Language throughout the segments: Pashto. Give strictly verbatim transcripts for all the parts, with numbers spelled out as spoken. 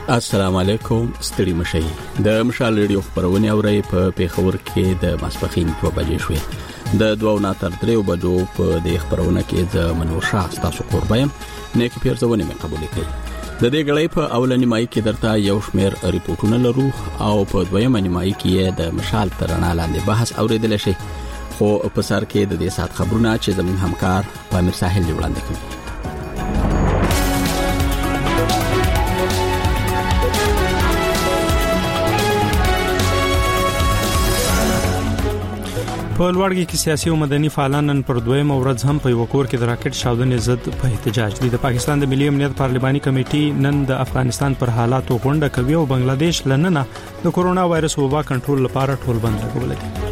السلام علیکم، ستړي مشئ. د مشال ریډیو خبرونه اورئ په پیښور کې د ماسپخین دوه بجې شوې. د دوه نه تر درې بجو په د خبرونه کې د منور شاه تاسو قربایم نیکی پیرزونه مې قبول کړي. د دې غړې په اولنی مای کې درته یو شمېر ریپورتونه لرو او په دویمه نیمای کې د مشال ترانه لاندې بحث اوریدل شي. خو په سر کې د دې سات خبرونه چې زموږ همکار پامیر ساحل وړاندې کوي. په لوړګي کې سیاسي او مدني فعالان پر دویمه ورځ هم په یو کور کې د راکټ چاودنې ضد په احتجاج دي. د پاکستان د ملي امنیت پارلماني کمیټې نن د افغانستان پر حالاتو غونډه کوي او بنگلاديش لننه د کورونا وایرس وبا کنټرول لپاره ټول بند لګولې دي.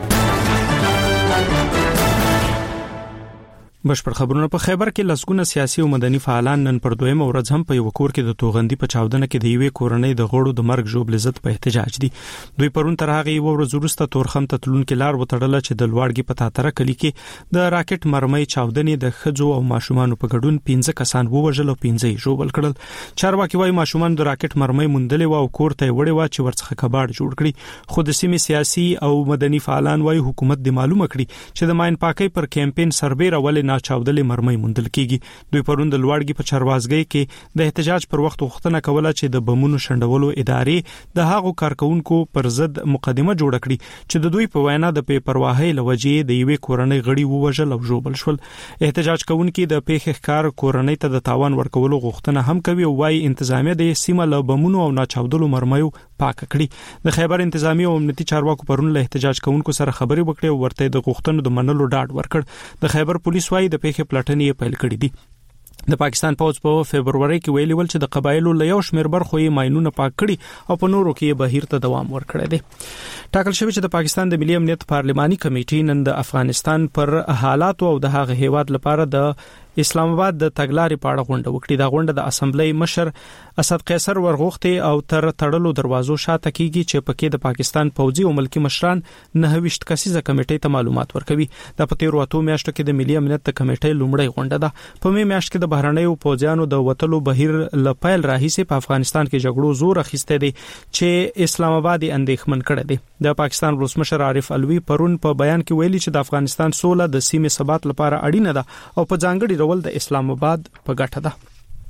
بشپړ خبرونه په خیبر کې لسګونه سیاسي او مدني فعالان نن پر دویمه ورځ هم په یو کور کې د توغندي په چاودنه کې د یوې کورنۍ د غړو د مرګ ژوب لزت په احتجاج دي. دوی پرون تر هغه یو ورځ وروسته تورخم ته تلون کې لار وتړله چې د لوړګي په تاتره کلی کې د راکټ مرمۍ چاودنې د خځو او ماشومان په ګډون پنځه کسان ووژل او پنځه ژوبل کړل. چارواکي وايي ماشومان د راکټ مرمۍ موندلې و او کور ته وړي و چې ورڅخه کباړ جوړ کړي. خو د سیمې سیاسي او مدني فعالان وايي حکومت د معلومه کړي چې د ماین پاکي پر کمپاین سروې راولې نه چاودلې مرمۍ موندل کیږي. دوی پرون د لوړګي په چروازګۍ کې د احتجاج پر وخت غوښتنه کوله چې د بمونو شندولو ادارې د هغو کارکونکو پر ضد مقدمه جوړ کړي چې د دوی په وینا د بې پرواهۍ لوجې د یوې کورنۍ غړي ووژل او ژوبل شول. احتجاج کوونکي د پیښې ښکار کورنۍ ته د تاوان ورکولو غوښتنه هم کوي او وايي انتظامیه د سیمه له بمونو او ناچاودلو مرمایو پاک کړي. د خیبر انتظامی او امنیتي چارواکو پرون له احتجاج کوونکو سره خبرې وکړې او ورته د غوښتنو د منلو ډاډ ورکړ. د خیبر پولیس وايي د پیښې پلټنې پیل کړې دي. د پاکستان پوځ په فبرवरी کې ویلي ول چې د قبایلو له یو شمېر برخو یې ماینونه پاک کړي او په نورو کې بهیر ته دوام ورکړی دی. ټاکل شوی چې د پاکستان د ملي امنیت پارلماني کمیټې نن د افغانستان پر حالاتو او د هغه هیواد لپاره د اسلام آباد د تګلارې په اړه غونډه وکړي. دا غونډه د اسمبلی مشر اسد قیصر ورغوښتي او تر تړلو دروازو شاته کیږي چې پکې د پاکستان پوځي او ملکی مشران نه ویشت کسیزه کمیټې ته معلومات ورکوي. د پتیرو اتو میاشتو کې د ملي امنیت کمیټې لومړی غونډه ده. په می میاشت کې د بهرنیو پوځیانو د وټلو بهیر لپیل راهیسي په افغانستان کې جګړو زور اخیسته دي چې اسلام آباد اندېښمن کړی دی. د پاکستان ولسمشر عارف علوي پرون په بیان کې ویلي چې د افغانستان سوله د سیمې ثبات لپاره اړینه ده او په ځانګړي ډول د اسلام آباد په ګټه ده.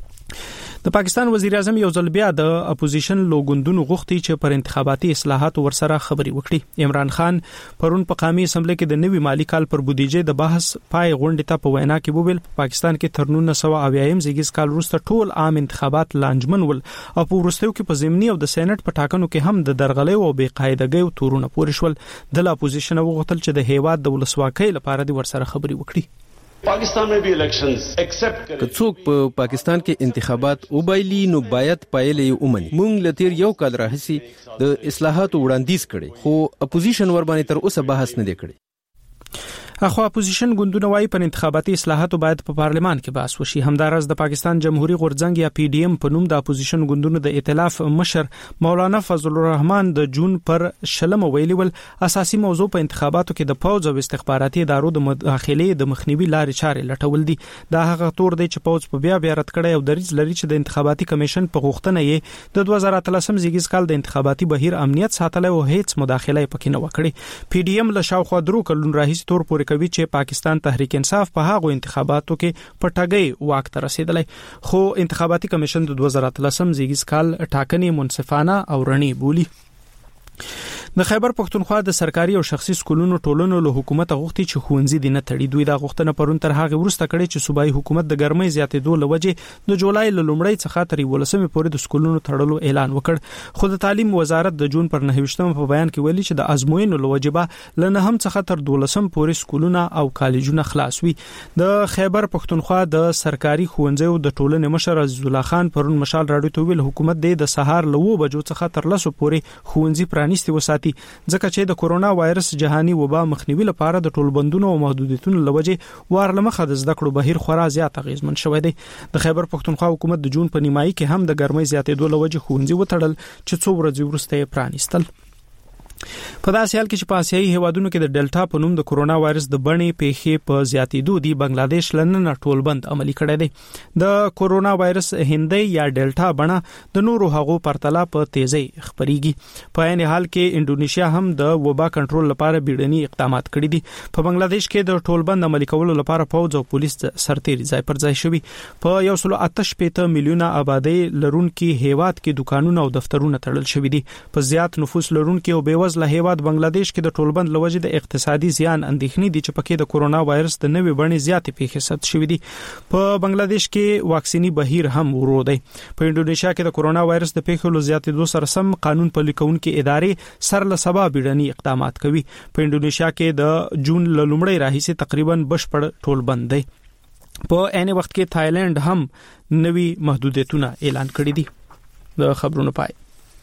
د پاکستان وزیر اعظم یو ځل بیا د اپوزیشن لوګوندونو غوښتي چې پر انتخاباتي اصلاحاتو ورسره خبري وکړي. عمران خان پرون په قومي اسمبلی کې د نوي مالی کال پر بودیجه د بحث پای غونډې ته په وینا کې وویل په پاکستان کې تر نولس سوه اویایم زیږیز کال وروسته ټول عام انتخابات لانجمن ول او په وروستیو کې په ضمني او د سېنات په ټاکنو کې هم د درغلۍ او بې قاعدګۍ تورونه پورې شول. د اپوزیشن وغوښتل چې د هیواد د ولسواکۍ لپاره د ورسره خبري وکړي. पाकिस्तान में भी इलेक्शंस एक्सेप्ट करें. کڅوک په پاکستان کې انتخابات وبایلی نو باید پایلې ومني. مونږ لتیر یو کال راهسي د اصلاحاتو وړاندیز کړي خو اپوزیشن ور باندې تر اوسه بحث نه دی کړی. اخو اپوزیشن ګوندونه وايي په انتخاباتي اصلاحاتو باید په پارلمان کې بحث وشي. همدارس د پاکستان جمهوریت غورځنګ یا پی ډی ایم په نوم د اپوزیشن ګوندونو د ائتلاف مشر مولانا فضل الرحمن د جون پر شلم ویلي ول اساسي موضوع په انتخاباتو کې د پوز او استخباراتي ادارو د مداخلې د مخنیوي لارې چارې لټول دي. دا هغه تور دی چې پوز په بیا بیا رد کړي او دریځ لري چې د انتخاباتي کمیشن په غوښتنه یې د دوه زره اتلسم زیږیز کال د انتخاباتي بهیر امنیت ساتلو او هیڅ مداخله پکې نه وکړي. پی ډی ایم له شاوخوا درو کلون راهیسې تور پورې کوي چې پاکستان تحریک انصاف په هغو انتخاباتو کې پټګي واک ته رسیدلی. خو انتخاباتي کمیشن د دوه زره اتلسم زیږیز کال ټاکنې منصفانه او رڼې بولی. د خیبر پښتونخوا د سرکاري او شخصي سکولونو ټولنو له حکومت غوښتي چې ښوونځي دي نه تړي. دوی دا غوښتنه پرون تر هغه وروسته کړې چې صوبایي حکومت د ګرمۍ زیاتېدو له وجې د جولای له لومړۍ څخه تر یولسمې پورې د سکولونو تړلو اعلان وکړ. خو د تعلیم وزارت د جون پر نهه په بیان کې ویلي چې د ازموینو له وجې به له نهم څخه تر دولسم پورې سکولونه او کالجونه خلاص وي. د خیبر پښتونخوا د سرکاري ښوونځیو د ټولنې مشر عزیز الله خان پرون مشال راډیو ته ویل حکومت د سهار له و بجو څخه تر لسو پورې ښوونځي پرانیستي وساتي ځکه چې د کورونا وایرس جهاني وبا مخنیوي لپاره د ټولبندونو او محدودیتونو لوجې وارلمخه د زده کړو بهیر خورا زیات اغیزمن شوی دی. د خیبر پښتونخوا حکومت د جون په نیمایي کې هم د ګرمۍ زیاتېدو لوجې ښوونځي وتړل چې څو ورځې وروسته یې پرانیستل. په داسې حال کې چې په آسیایي هیوادونو کې د ډیلټا په نوم د کورونا وایرس د بڼې پیښې په زیاتېدو دي بنگلاديش لنن ټولبند عملی کړی دی د کورونا وایرس هندي یا ډیلټا بڼه د نورو هغو پرتله په تیزی خپريږي په عین حال کې انډونیشیا هم د وبا کنټرول لپاره بیړني اقدامات کړي دي په بنگلاديش کې د ټولبند عملی کولو لپاره پوځ او پولیس سرتیري ځای پر ځای شوي په یو سل آتش پېته میلیونه آبادی لرونکي هیواد کې دکانونه او دفترونه تړل شوي دي په زیات نفوس لرونکي او بیوزله هیواد بنگلاديش کې د ټولبند لوجې د اقتصادي زیان اندېښنې دي چې پکې د کورونا وایرس د نوې بڼې زیاتې پیښې ثبت شوې دي په بنگلاديش کې واکسینی بهیر هم ورو دی په انډونیشیا کې د کورونا وایرس د پیښو زیاتېدو سره سم قانون پلي کوونکي ادارې سر له سبا بیړني اقدامات کوي په انډونیشیا کې د جون ل لومړۍ راهیسې تقریبا بشپړ ټولبند دی په عین وخت کې تایلند هم نوي محدودیتونه اعلان کړي دي د خبرونو پای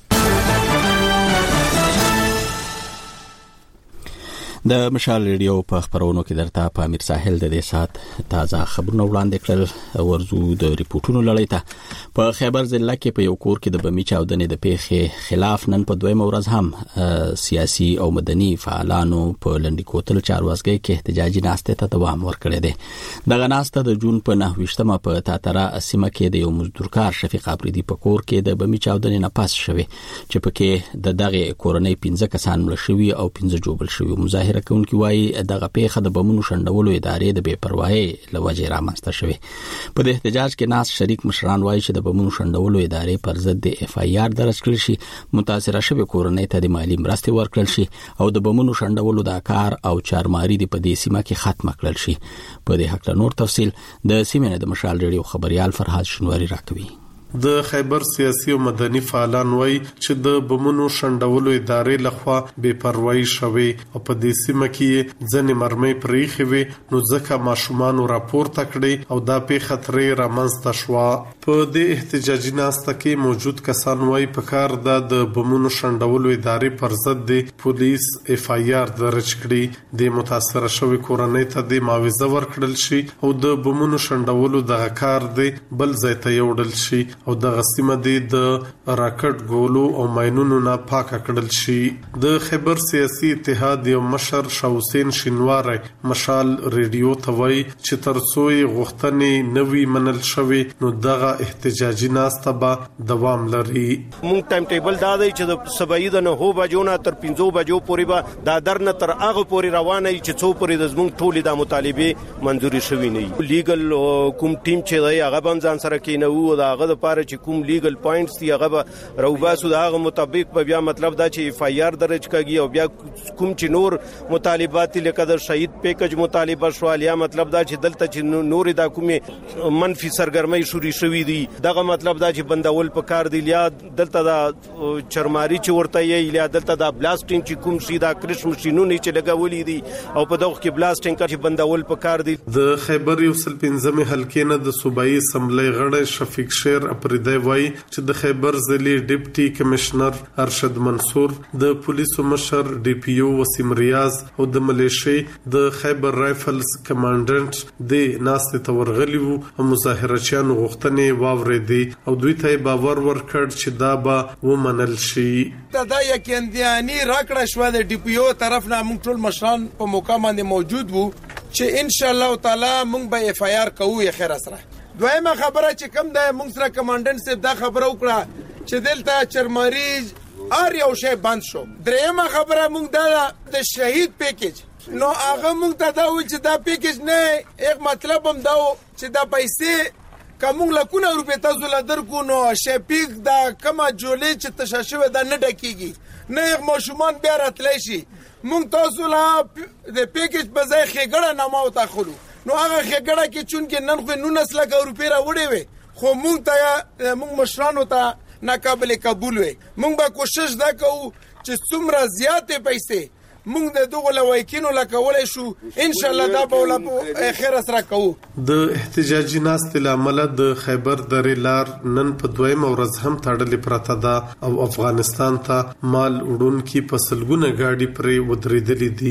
د مشال ریډیو په خبرونو کې درته په امیر ساحل د دې سات تازه خبرونه وړاندې کړل ورزو د ریپورتونو لړۍ ته په خیبر ضلع کې په یو کور کې د بمی چاودنې د پیښې خلاف نن په دویمه ورځ هم سیاسي او مدني فعالانو په لنډی کوتل چارواسګي کې احتجاجي ناسته ته دوام ورکړی دی دغه ناسته د جون په نهویشتمه په تاترا سیمه کې د یو مزدورکار شفیق ابریدي په کور کې د بمی چاودنې نه پاس شوی چې پکې د دغه کورنۍ پنځه کسان مړ شوي او پنځه جوړ شوي مظاهره کوونکي وایي دغه پیښه د بمونو شندولو ادارې د بے پروايي لوجې رامنځته شوې په دې احتجاج کې ناس شریک مشران وایي چې د بمونو شندولو ادارې پر ضد د اف آی آر درج کړل شي متاثره شوی کورنۍ ته د مالی مرستې ورکړل شي او د بمونو شندولو د کار او چارماري د په دې سیمه کې ختم کړل شي په دې حق له نور تفصيل د سیمه د مشال ریډیو خبريال فرهاد شنواری راکوي د خیبر سیاسي او مدني فعالان وایي چې د بمونو شندولو ادارې لخوا بے پروايي شوه او په دې سیمه کې ځنې مرمۍ پریخي وي نو ځکه ماشومان راپورته کړي او دا په خطر رامنځته شو په دې احتجاجي ناسته کې موجود کسان وایي په کار د بمونو شندولو ادارې پر ضد د پولیس اف آی آر درج کړي د متاثره شوی کورنۍ ته د معاوضه ورکړل شي او د بمونو شندولو دغه کار دی بل ځای ته یوړل شي او د غسیمه د راکټ ګولو او ماينونو نه پاک کړل شي د خیبر سیاسي اتحاد یو مشر شاه حسین شینوار مشال ریډیو ته وایي چې ترڅوې غوښتنې نوي منل شوی نو دغه احتجاجي ناسته به دوام لري مونږ ټایم ټیبل دا دی چې د سبعي د نه هو بجو نه تر پنځو بجو پورې به دا درنه تر هغه پورې روانه چې څو پورې د زموږ ټولې د مطالبه منځوري شوی نه لیګل کوم ټیم چې دی هغه هم ځان سره کینو او هغه د پاره چې کوم لیګل پوینټس دی هغه روباسو دغه مطابق به بیا مطلب دا چې اف آی آر درج کیږي او بیا کوم چې نور مطالبات لکه د شهید پیکج مطالبه شوالیا مطلب دا چې دلته چې نور دا کومه منفي سرګرمۍ شوري شوې دي دغه مطلب دا چې بندول په کار دی یا دلته دا چرماري چې ورته یې یا دلته دا بلاسټینګ چې کوم شي دا کرش ماشينونه چې لګولې دي او په دغه کې بلاسټینګ چې بندول په کار دی د خیبر یو سل پنځمه حلقې نه د صوبایي اسمبلی غړی شفیق شیر اپریدی وایي چې د خیبر ضلع ډیپټي کمشنر ارشد منصور د پولیسو مشر ډي پی او وسیم ریاض او د ملیشي د خیبر رائفلز کمانډنټ د ناست تورغلی وو او مظاهرچیانو غوښتنې واورېدي او دوی ته باور ورکړ چې دا به ومنل شي دا یقیندیانی راکړه شو د ډي پی او طرف نه موږ ټول مشران په موقع باندې موجود وو چې ان شاء الله تعالی موږ به اف آی آر کوو یې خیر سره دویمه خبره چې کوم د موږ سره کمانډنټ صاحب دا خبره وکړه چې دلته چرماری ار یو شی بند شو دریمه خبره موږ دا د شهید پیکج نو هغه موږ ته دا وایي چې دا پیکج نه یک مطلب هم دا چې دا پیسې کوم لکونه روپې تاسو لدر کو نو شپیک دا کما جولې چې تشاشوي دا نه ډکیږي نه یک ماشومان بیا راتلی شي موږ تاسو لا د پیکج په ځای خېګړه نامه وتاخلو نو هغه خېګړه کې چون کې نن خو نونس لکه روپې را وړي وي خو موږ ته موږ مشرانو ته ناقابل قبول وي موږ به کوشش دا کوو چې څومره زیاتې پیسې موږ د دغه لوایکینو لکولای شو ان شاء الله دا به ول خیر سره کوو د احتجاجي ناست لامل د خیبر درې لار نن په دویمه ورځ هم تړلې پراته ده او افغانستان ته مال وړونکي په سلګونه گاډي پرې ودرېدلې دي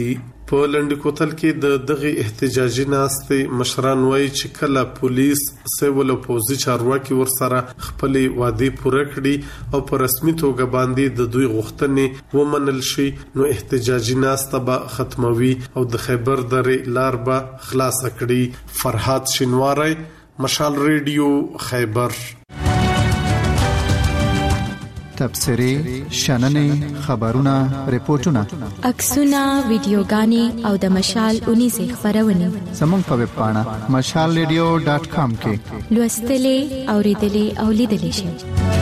په لنډ کوتل کې د دغه احتجاجي ناستې مشران وایي چې کله پولیس سیول او پوځي چارواکي ورسره خپل وعده پوره کړي او په رسمي توګه باندې د دوی غوښتنې ومنل شي نو احتجاجي ناسته به ختموي او د خیبر درې لار به خلاص کړي. فرحات شینواری، مشال ریډیو، خیبر. تبصرې، شننې، خبرونه، ریپورتونه، عکسونه، ویډیوګانې او د مشال اونیزه خبرونه زموږ په ویب پاڼه مشال ریډیو ډاټ کام کې لوستلې، اوریدلې او لیدلې شئ.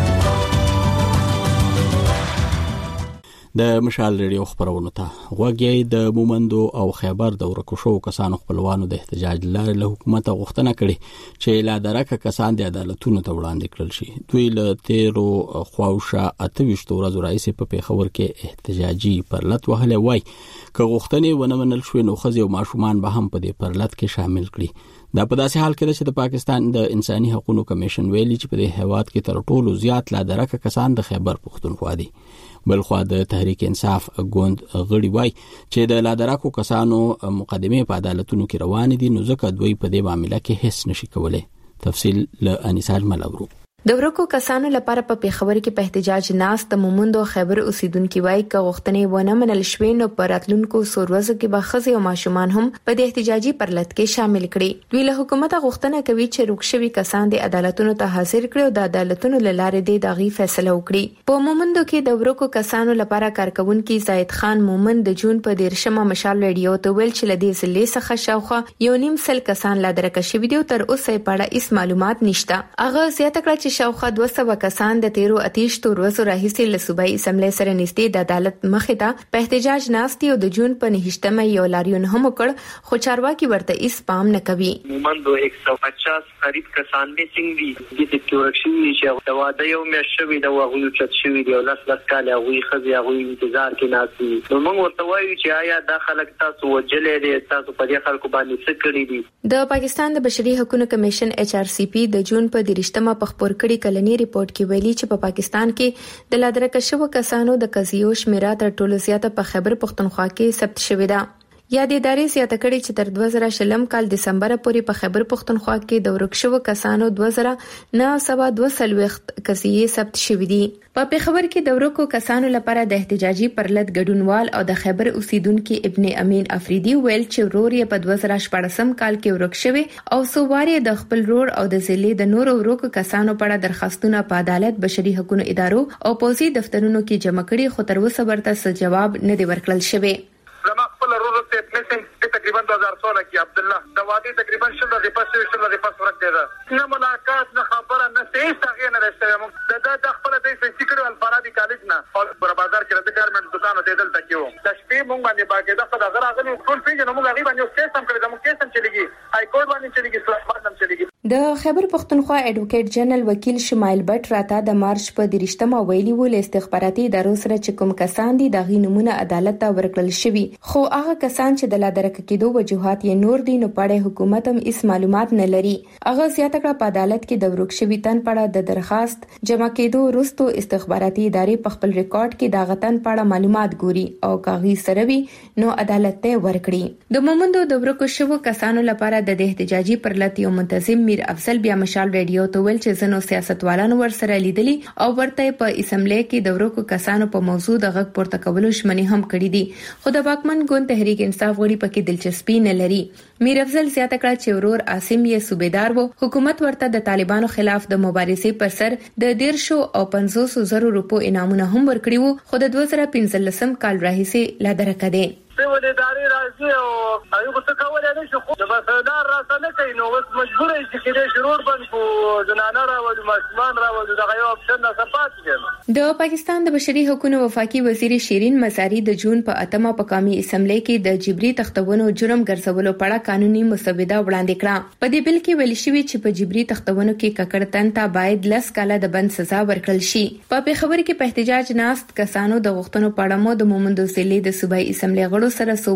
د مشال ریډیو خبرونه ته غوږی د مومندو او خیبر د ورکو شو کسانو خپلوانو د احتجاج لارې له حکومت غوښتنه کړې چې لا درکه کسان د عدالتونو ته وړاندې کړل شي. دوی له تیرو خواوشه اتهویشت ورځې راځي په پیښور کې احتجاجي پرلط وهلې وای که غوښتنې ونه منل شوې نو ښځې او ماشومان به هم په دې پرلط کې شامل کړي. دا په داسې حال کې چې د پاکستان د انساني حقوقو کمیشن ویلي چې په دې هیواد کې تر ټولو زیات لا درکه کسان د خیبر پښتونخوا دي. بلخوا د تحریک انصاف ګوند غړي وای چې د لادراکو کسانو مقدمه په عدالتونو کې روان دي نو ځکه دوی په دې معاملې کې هیڅ نشي کولای. تفصیل له انیساج ملورو. د ورکو کسانو لپاره په پیښور کې په احتجاج ناس د مومندو خیبر اوسیدونکو وایي ک غوښتنې ونه منل شوې نو پر راتلونکو سوروزو کې به خزي او ماشومان هم په د احتجاجي پرلط کې شامل کړي. دوی له حکومت غوښتنه کوي چې روکشوي کسان د عدالتونو ته حاضر کړي او د عدالتونو لاره د دغه فیصله وکړي. په مومندو کې د ورکو کسانو لپاره کارکونکو زاید خان مومند د جون په دیرشمه مشال ریډیو ته ویل چې لدې ځلې څخه شاوخه یو نیم سل کسان لا درکه شوي دي تر اوسه په اړه هیڅ معلومات نشته. هغه زیاته کړه چې شاوخه دوه سوه کسان د تیرو اتیشتو ورځو راهیسې له صوبایي اسمبلی سره نږدې د عدالت مخې ته په احتجاج ناستي او د جون په نهشتمه یو لاریون هم وکړ خو چارواکي ورته هیڅ پام نه کوي. مومندو एक सौ पचास قریب کسان دي څنګه دي د تورکشي چې د واده یو میاشوي د واغوي چت شوی دی او لاس لاس کاله غوي خزي غوي انتظار کې ناسي. نو موږ ورته وایو چې آیا دا خلک تاسو وجلې دي تاسو په دې خلکو باندې څه کړی دي. د پاکستان د بشري حقوقو کمیشن ایچ آر سی پی د جون په درشتمه په خبر کړي کلنی ریپورت کې ویلي چې په پاکستان کې د لادرکه شو کسانو د قضیو شمیره تر ټولو زیاته په خیبر پښتونخوا کې ثبت شوې ده. یا د ادارې زیاته کړي چې تر دوه زره شلم کال دسمبر پورې په خیبر پښتونخوا کې د ورکشو کسانو دوه زره نه سوا دوه سلويخت قضیې ثبت شوې دي. په پیښور کې د ورکو کسانو لپاره د احتجاجي پرلط ګډونوال او د خیبر اوسیدونکو ابن امین افریدي ویل چې ورور یې په دوه زره شپږم کال کې ورکشوي او سوواري د خپل رور او د ضلع د نورو ورکو کسانو په اړه درخواستونه په عدالت بشري حقوقو ادارو او پوزي دفترونو کې جمع کړي خو تر اوسه ورته څه جواب نه دی ورکړل شوی. زما خپل رور ته پلیسنګ تقریبا دو هزار سولہ کې عبد الله د وادي تقریبا شل د پاسه شل د پاسه ورک دی نه ملاقات نه خبره نه هیڅ هغه نه راځي. موږ د د خپل د فزیکل الفارابي کالج نه او پر بازار کې د ګارمنټ دکان ته دلته کېو د شپې موږ باندې باقاعده په دغه راغلي ټول پیژنو موږ غیبا یو کیس هم کړی دا موږ کیس هم چلیږي هاي کورټ باندې چلیږي اسلامآباد هم چلیږي. د خیبر پښتونخوا ایډوکیټ جنرال وکیل شمایل بټ راته د مارچ په درشتمه ویلي ول استخباراتي ادارو سره چې کوم کسان دي د غینمونه عدالت ته ورکړل شوی خو هغه کسان چې د لادرک کېدو وجوهات یې نور دي نو پړې حکومت هم هیڅ معلومات نه لري. هغه زیاته کړه په عدالت کې د ورکشوي تن پړه د درخواست جمع کېدو وروسته استخباراتي ادارې په خپل ریکارډ کې د غتن پړه معلومات ګوري او کاغي سره وي نو عدالت ته ورکړي. د مومندو د ورکو شوو کسانو لپاره د احتجاجي پرلط یو منتظم میر افضل بیا مشال ریډیو ته ویل چې زنو سیاستوالانو ورسره لیدلي او ورته په اسمبلی کې د ورکو کسانو په موضوع د غږ پورته کولو شمنې هم کړې دي خو د واکمن ګوند تحریک انصاف غړي پکې دلچسپي نه لري. میر افضل زیاته کړه چې ورور عاصم یې صوبیدار وو. حکومت ورته د طالبانو خلاف د مبارزې پر سر د دیرشو او پنځوس زره روپو انعامونه هم ورکړي وو خو د دوه زره پنځلسم کال راهیسې لا درکه دي. سیول ادارې راځي او ایوب څه کولای نشي خو د بسدار راسنه کوي نو اوس مجبور یې چې کېږي شرور باندې زنانه راوړي ماشومان راوړي دغه یو اپشن نه سپات کېږي. د پاکستان د بشري حقوقو وفاقي وزیر شیرین مزاری د جون په اتمه په قومي اسمبلی کې د جبري تختونو جرم ګرځولو په اړه قانوني مسوده وړاندې کړه. په دې بل کې ویل شوی چې په جبري تختونو کې ککړتن ته باید لس کاله د بند سزا ورکړل شي. په پیښور کې په احتجاج ناست کسانو د غوښتنو په اړه مو د مومندو ضلع د صوبایي اسمبلی سره سوواري رابطه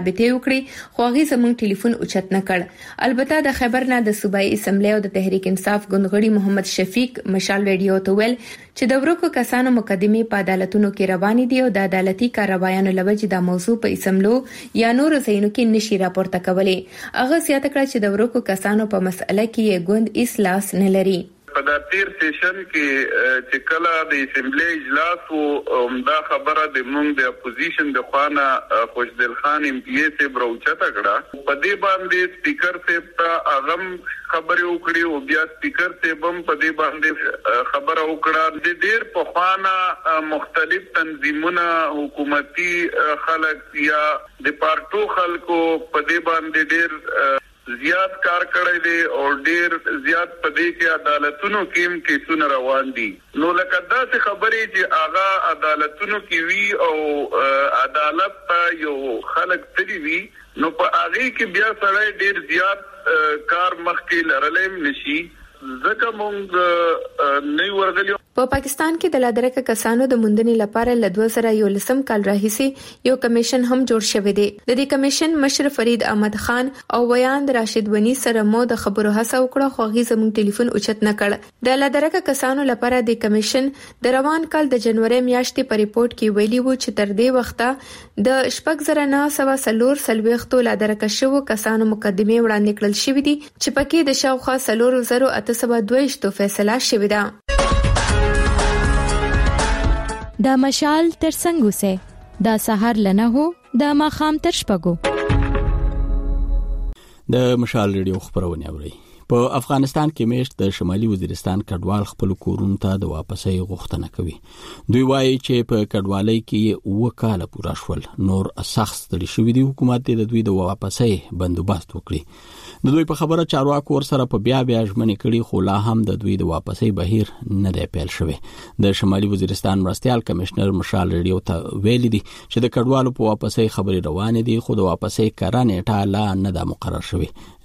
رابطه وکړي خو هغه زموږ ټلیفون اوچت نه کړ. البته د خیبر نه د صوبایي اسمبلی او د تحریک انصاف ګوندغړي محمد شفیق مشال ریډیو ته ویل چې د ورکو کسانو مقدمه په عدالتونو کې روانې دي او د عدالتي کاروایانو لوجه د موضوع په اسمبلو یا نور ځایونو کې نشي راپورته کولی. هغه زیاته کړه چې د ورکو کسانو په مسأله کې ګوند اصلاح نه لري. په د تیر سیشن کې چې کله د اسمبلی اجلاس او دا خبره د مونږ د اپوزیشن د خوانه خوشدل خان ایم پی ای سے بروچته کړه په دې باندې سپیکر صاحب ته اغم خبرې وکړي او بیا سپیکر صاحب هم په دې باندې خبره وکړه. د ډیر په خوانه مختلف تنظیمونه حکومتي خلک یا د پارټو خلکو په دې باندې ډیر زیات کار کړی دی او ډیر زیات په دې کې عدالتونو کې کیسونه روان دي. نو لکه داسې خبرې چې هغه عدالتونو کې وی او عدالت ته یو خلک تللی وي نو په هغه کې بیا سړی ډیر زیات کار مخکې لرلې نشي ځکه مونږ نه ورغلیو. په پاکستان کې د لادرکه کسانو د موندنې لپاره ل دوه زره یولسم کال راهیسې یو کمیشن هم جوړ شوی دی. د دې کمیشن مشر فرید احمد خان او ویاند راشد ونی سره مو د خبرو هڅه وکړه خو هغه زموږ ټلیفون اوچت نه کړ. د لادرکه کسانو لپاره د کمیشن د روان کال د جنوري میاشتې په ریپورت کې ویلي وو چې تر دې وخته د شپږ زره نه سوا سلور سلويختو لادرکه شوو کسانو مقدمه وړاندې کړل شوې دي چې پکې د شاوخوا سلور زره اته سوه دوه ویشت فیصله شوې ده. د مشال تر څنګه سه د سحر لنه هو د ماخام تر شپګو د مشال ریډیو خبرونه اوري. په افغانستان کې میشت د شمالي وزیرستان کډوال خپل کورونو ته د واپسۍ غوښتنه کوي. دوی وایي چې په کډوالۍ کې وکاله پورا شول نور سخت ستړي شوی دی. حکومت د دوی د واپسۍ بندوبست وکړي. د دوی په خبره چارواکو ور سره په بیا بیا ژمنې کړي خو لا هم د دوی د واپسۍ بهیر نه دی پیل شوی. د شمالي وزیرستان مرستيال کمشنر مشال ریډیو ته ویلي دي چې د کډوالو په واپسۍ خبرې روانې دي خو د واپسۍ کاره نیټه لا نه ده مقرر شوی.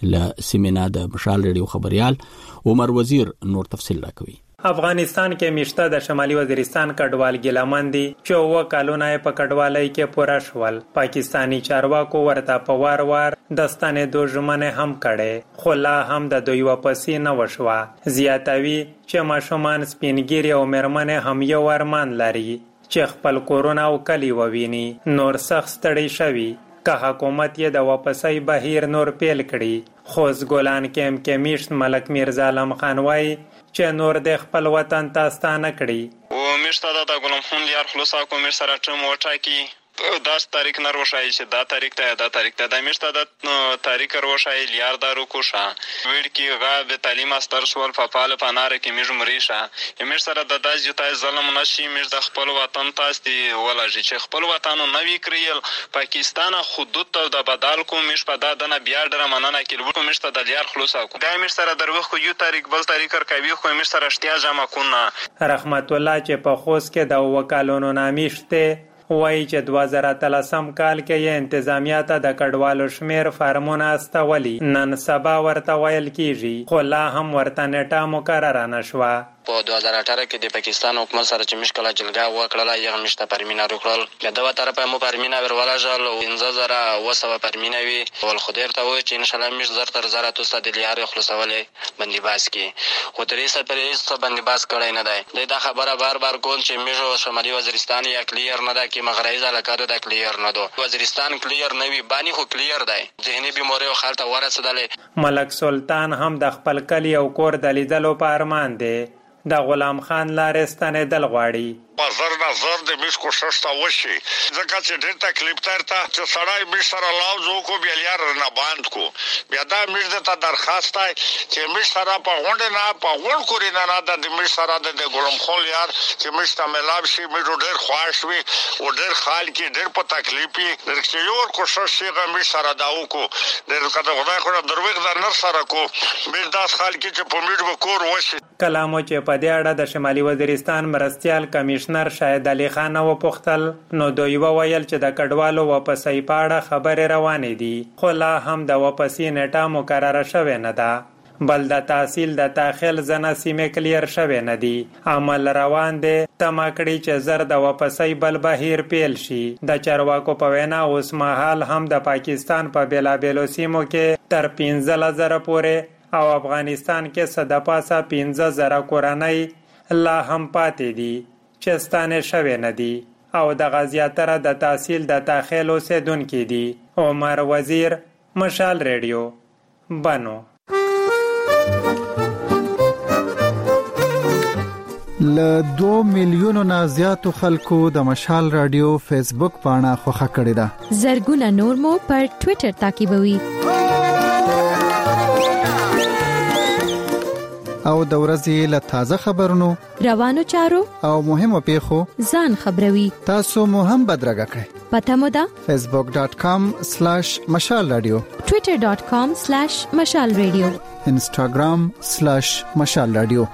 ل سیمینار د مشال ریډیو خبريال عمر وزیر نور تفصیل راکوي. افغانستان کې میشته د شمالي وزیرستان کډوال ګیلمن دي چې و کالونه په کډوالۍ کې پوره شول. پاکستانی چارواکو ورته په وار وار دستانه دوجمنه هم کړي خو لا هم د دوی واپسی نه وشوه. زیاتوي چې ماشومان سپینګيري او مرمنه هم یو ارمان لري چې خپل کورونه او کلی وویني. نور سخت ستړي شوي که حکومت یې د واپسی بهیر نور پیل کړي. خوز ګولان کېم کې میشت ملک میرزا علم خان وای چې نور د خپل وطن تاستانه کړي او میشته د ګلم خون یار خلاصا کوم سره ټم وټا کی داس تاریخ نه روشای چې دا تاریخ ته دا تاریخ ته د میشته د تاریخ روشای لیار دارو کوشا ویډ کی غا د تعلیم استر سوال فعال پنار کې میج مریشا میش سره د داس جته ظلم نشي میش د خپل وطن تاستی ولای چې خپل وطن نو وی کړیل پاکستان حدود ته د بدل کوم میش په دادنه بیا ډر مننه کېلو کوم میشته د لیار خلاصا کو دا میش سره دروخ کو یو تاریخ بل تاریخ کوي خو میش سره اشتیا جمع کونه رحمت الله چې په خوست کې د وکالونو نامیشته وایي چې دوه زره اتلسم کال کې یې انتظامیه ته د کډوالو شمیر فارمونه استولي. نن سبا ورته ویل کیږي خو لا هم ورته نیټه مقرره نشوه. په دوه زره اته کې د پاکستان حکومت سره چې مشکله جلګه وکړه یو مشته پرمینا وکړل د دوه طرفه مو پرمینا ورواله جل او پنځه زره وسو پرمینا وی ول خدای ته و چې ان شاء الله مش زر تر زره توسه د لیار خلاصولې بندیباس کې خو ترې سره پرې څه بندیباس کړای نه دی. دا خبره بار بار کول چې میجو شمالي وزیرستان یا کلیر نه ده کې مغربي علاقه ده کلیر نه ده. وزیرستان کلیر نه وی بانی خو کلیر دی ذهني بیماری او خالته ورسېدلې. ملک سلطان هم د خپل کلی او کور د لیدلو په ارمان دی. د غلام خان لارستانه دل غواړي بازار نظر د میش کوشش تا وشي ځکه چې ډېر تکلیف ترته چې سړی میش سره لاوزو کو بیا لیار نه باند کو بیا دا میش ته درخواست ہے چې میش سره په غونډه نه په غون کوري نه نه د میش سره د ګلم خو لیار چې میش ته ملاب شي میډو ډېر خواش وي او ډېر خال کې ډېر په تکلیفي درکې یو کوشش شي غ میش سره داو کو ډېر کده خدای خو درويغ در نر سره کو میش داس خال کې چې په میډ وکور وشي. کلامو چې په دې اړه د شمالي وزیرستان مرستيال کمشنر شاهد علي خان و پختل نو دوی وویل چې د کډوالو واپسۍ په اړه خبرې روانې دي خو لا هم د واپسۍ نیټه مقرره شوې نه ده. بل د تحصیل د داخل زنه سیمه کلیر شوه نه دي. عمل روان دي تماکړي چې زر د واپسۍ بل بهیر پیل شي. د چارواکو په وینا اوس مهال هم د پاکستان په بیلابیلو سیمو کې تر پنځه زره پورې او افغانستان کې صد پاسه پنځه زره کورنۍ لا هم پاتې دي چې ستانه شوه نه دي او د غزیاتره د تحصیل د داخل اوسیدونکو دي. عمر وزیر، مشال ریډیو، بنو. ل دو میلیونو نه زیاتو خلکو د مشال رادیو فیسبوک پاڼه خوښه کړې ده. زرګونه نور مو پر ټوئیټر تعقیبوي. او د ورځې له تازه خبرونو، روانو چارو او مهمو پیښو ځان خبروي. تاسو مو هم بدرګه کړئ. پته مو ده facebook dot com slash mashal radio، twitter dot com slash mashal radio، instagram slash mashal radio.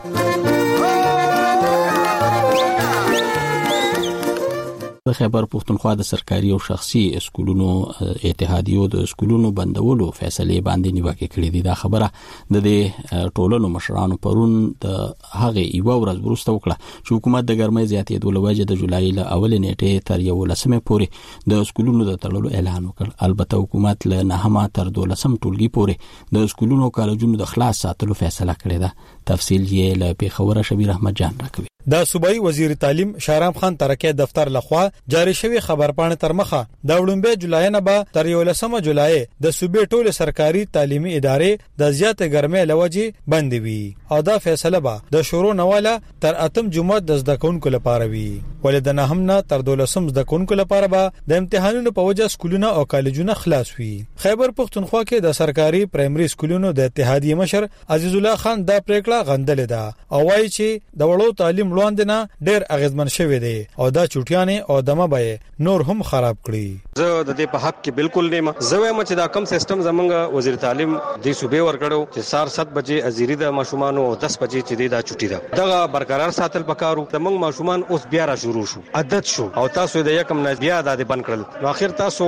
د خیبر پښتونخوا د سرکاري او شخصي اسکولونو اتحادیو د اسکولونو بندولو فیصله باندې نیوکه کړې ده. دا خبره د دې ټولنو مشرانو پرون د هغه یو ورځ وروسته وکړه چې حکومت د ګرمۍ زیاتېدو لوجه د جولای له اولې نیټې تر یولسمې پورې د اسکولونو د تړلو اعلان وکړ. البته حکومت له نهمه تر دولسم ټولګي پورې د اسکولونو او کالجونو د خلاص ساتلو فیصله کړې ده. تفصیل یې له پیښور شبیر احمد جان راکوي. د صوبایي وزیر تعلیم شهرام خان ترکه دفتر لخوا جاری شوی خبرپاڼه تر مخه د وړاندې جولای نه به تر یولسمه جولای د صوبې ټول سرکاري تعلیمي ادارې د زیاته ګرمۍ لوجي بند وي او دا فیصله به د شروع نواله تر اتم جمعه د زده کوونکو لپاره وي. ولې د نهم نه تر دولسم زده کوونکو لپاره به د امتحانونو په وجه سکولونه او کالجونه خلاص وي. خیبر پښتونخوا کې د سرکاري پرایمري سکولونو د اتحادیې مشر عزیز الله خان دا پریکړه غندلې ده او وايي چې د وړو تعلیم وړاندنه ډېر اغیزمن شوی دی او دا چټیانه او دمه به نور هم خراب کړي. زه د دې په حق کې بالکل نه زه وایم چې دا کم سیستم زمونږ وزیر تعلیم د صوبې ورکړو چې سار سات بجې ازيري د ماشومان او دس بجې چې دا چټي ده دغه برقرار ساتل پکارو. زمونږ ماشومان اوس بیا را شروع شو عادت شو او تاسو د یکم نه بیا د بند کړل. نو اخر تاسو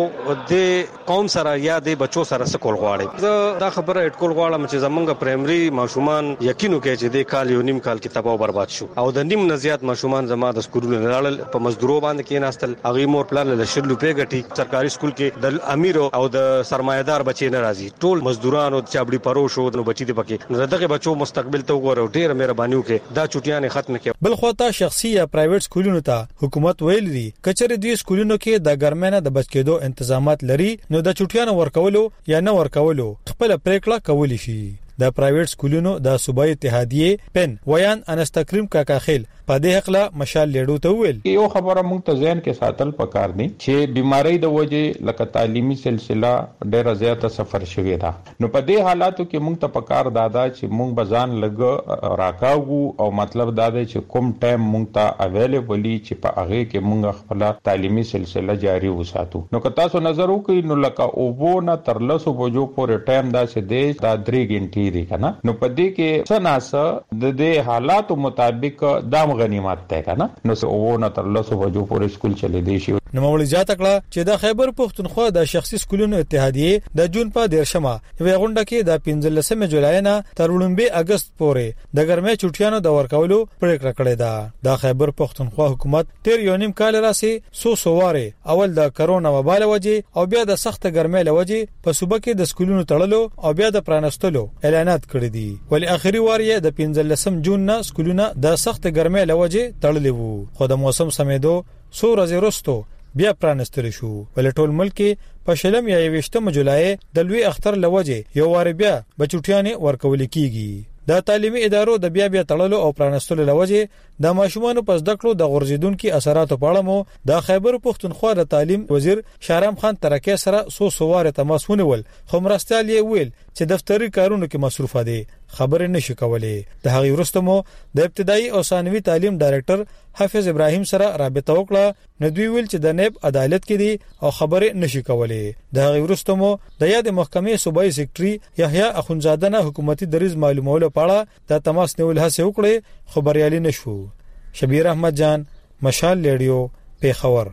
د قوم سره یا د بچو سره سکول غواړي. زه دا خبره اټکول غواړم چې زمونږ پرایمري ماشومان یقینو کې چې د کال یو نیم کال کې تباہ او برباد شو او د نیم نزيات ماشومان زما د سکولونو لاړل په مزدورو باندې کې ناستل. هغه مور پلان له شل روپے غټي سرکاري سکول کې د امیر او د سرمایدار بچي نه راځي. ټول مزدورانو چابړي پرو شو نو بچي دي پکې نو دغه بچو مستقبل ته وګورو. ډېر مهرباني وکړه دا چټیانه ختم کړي. بل خو ته شخصي یا پرایویټ سکولونو ته حکومت ویل دي کچره دي سکولونو کې د ګرمنه د بچ کېدو تنظیمات لري نو د چټیانه ورکولو یا نه ورکولو خپل پریکړه کولی شي. د پرایویټ سکولونو د صوبایي اتحادیې پن ویان انستکریم کاکاخیل په دې حق له مشال لیډو ته ویل یو خبره مونږ ته ځین کې ساتل پکار دي چې بیماری د وجې لکه تعلیمي سلسله ډېر زیاته سفر شوې ده. نو په دې حالاتو کې مونږ ته پکار دادا چې مونږ بزان لګ راکاو او مطلب دا دی چې کوم ټایم مونږ ته اویلیبلی چې په هغه کې مونږ خپل تعلیمي سلسله جاری وساتو. نو که تاسو نظر وکړئ نو لکه اوبو نه تر لسو بجو پورې ټایم دا چې دی دا درې غنټې دی کنه. نو په دې کې سناسه د دې حالاتو مطابق دام غنیمت ده کنه. نو سو نه تر لسو بجو پورې سکول چلی دی شي. نو مولوی زیات کړه چې د خیبر پښتونخوا د شخصي سکولونو اتحادیې د جون په دیرشمه یو غونډه کې د پنځلسمه جولای نه تر وړاندې اگست پورې د ګرمۍ چټیانو د ورکولو پریکړه کړې ده. د خیبر پښتونخوا حکومت تیر یو نیم کال راسي سو سواره اول د کرونا وباله وجې او بیا د سخت ګرمۍ لوجې په صوبه کې د سکولونو تړلو او بیا د پرانستلو اعلانات کړی دي. ولی اخري وار یې د پنځلسم جون نه سکولونه د سخت ګرمۍ لوجې تړلې وو خو د موسم سمېدو سو ورځې وروسته بیا پرانستل شو. ول ټول ملک په شلم یا یوشتم جولای د لوی اختر لوجې یو وار بیا بچوټیانه ورکول کیږي. د تعلیمي ادارو د بیا بیا تړلو او پرانستلو لوجې د ماشومان په زده کړو د غورځیدونکو اثراتو په اړه مو د خیبر پښتونخوا د تعلیم وزیر شهرام خان ترکه سره سو سواره تماس ونیول خو مرستيال یې ویل چې دفتري کارونو کې مصروف دي خبر نشي کولای. د هغې وروسته مو د ابتدایي او ثانوي تعلیم ډایریکټر حافظ ابراهیم سره رابطه وکړه نو دوی ویل چې د نیب عدالت کې دي او خبر نشي کولای. د هغې وروسته مو د یاد محکمې صوبایي سیکریټري یحیی اخونزاده نه حکومتي دریز معلومولو په اړه د تماس نیول هڅه وکړه خو بریالي نشو. شبیر احمد جان، مشال ریډیو، پیښور.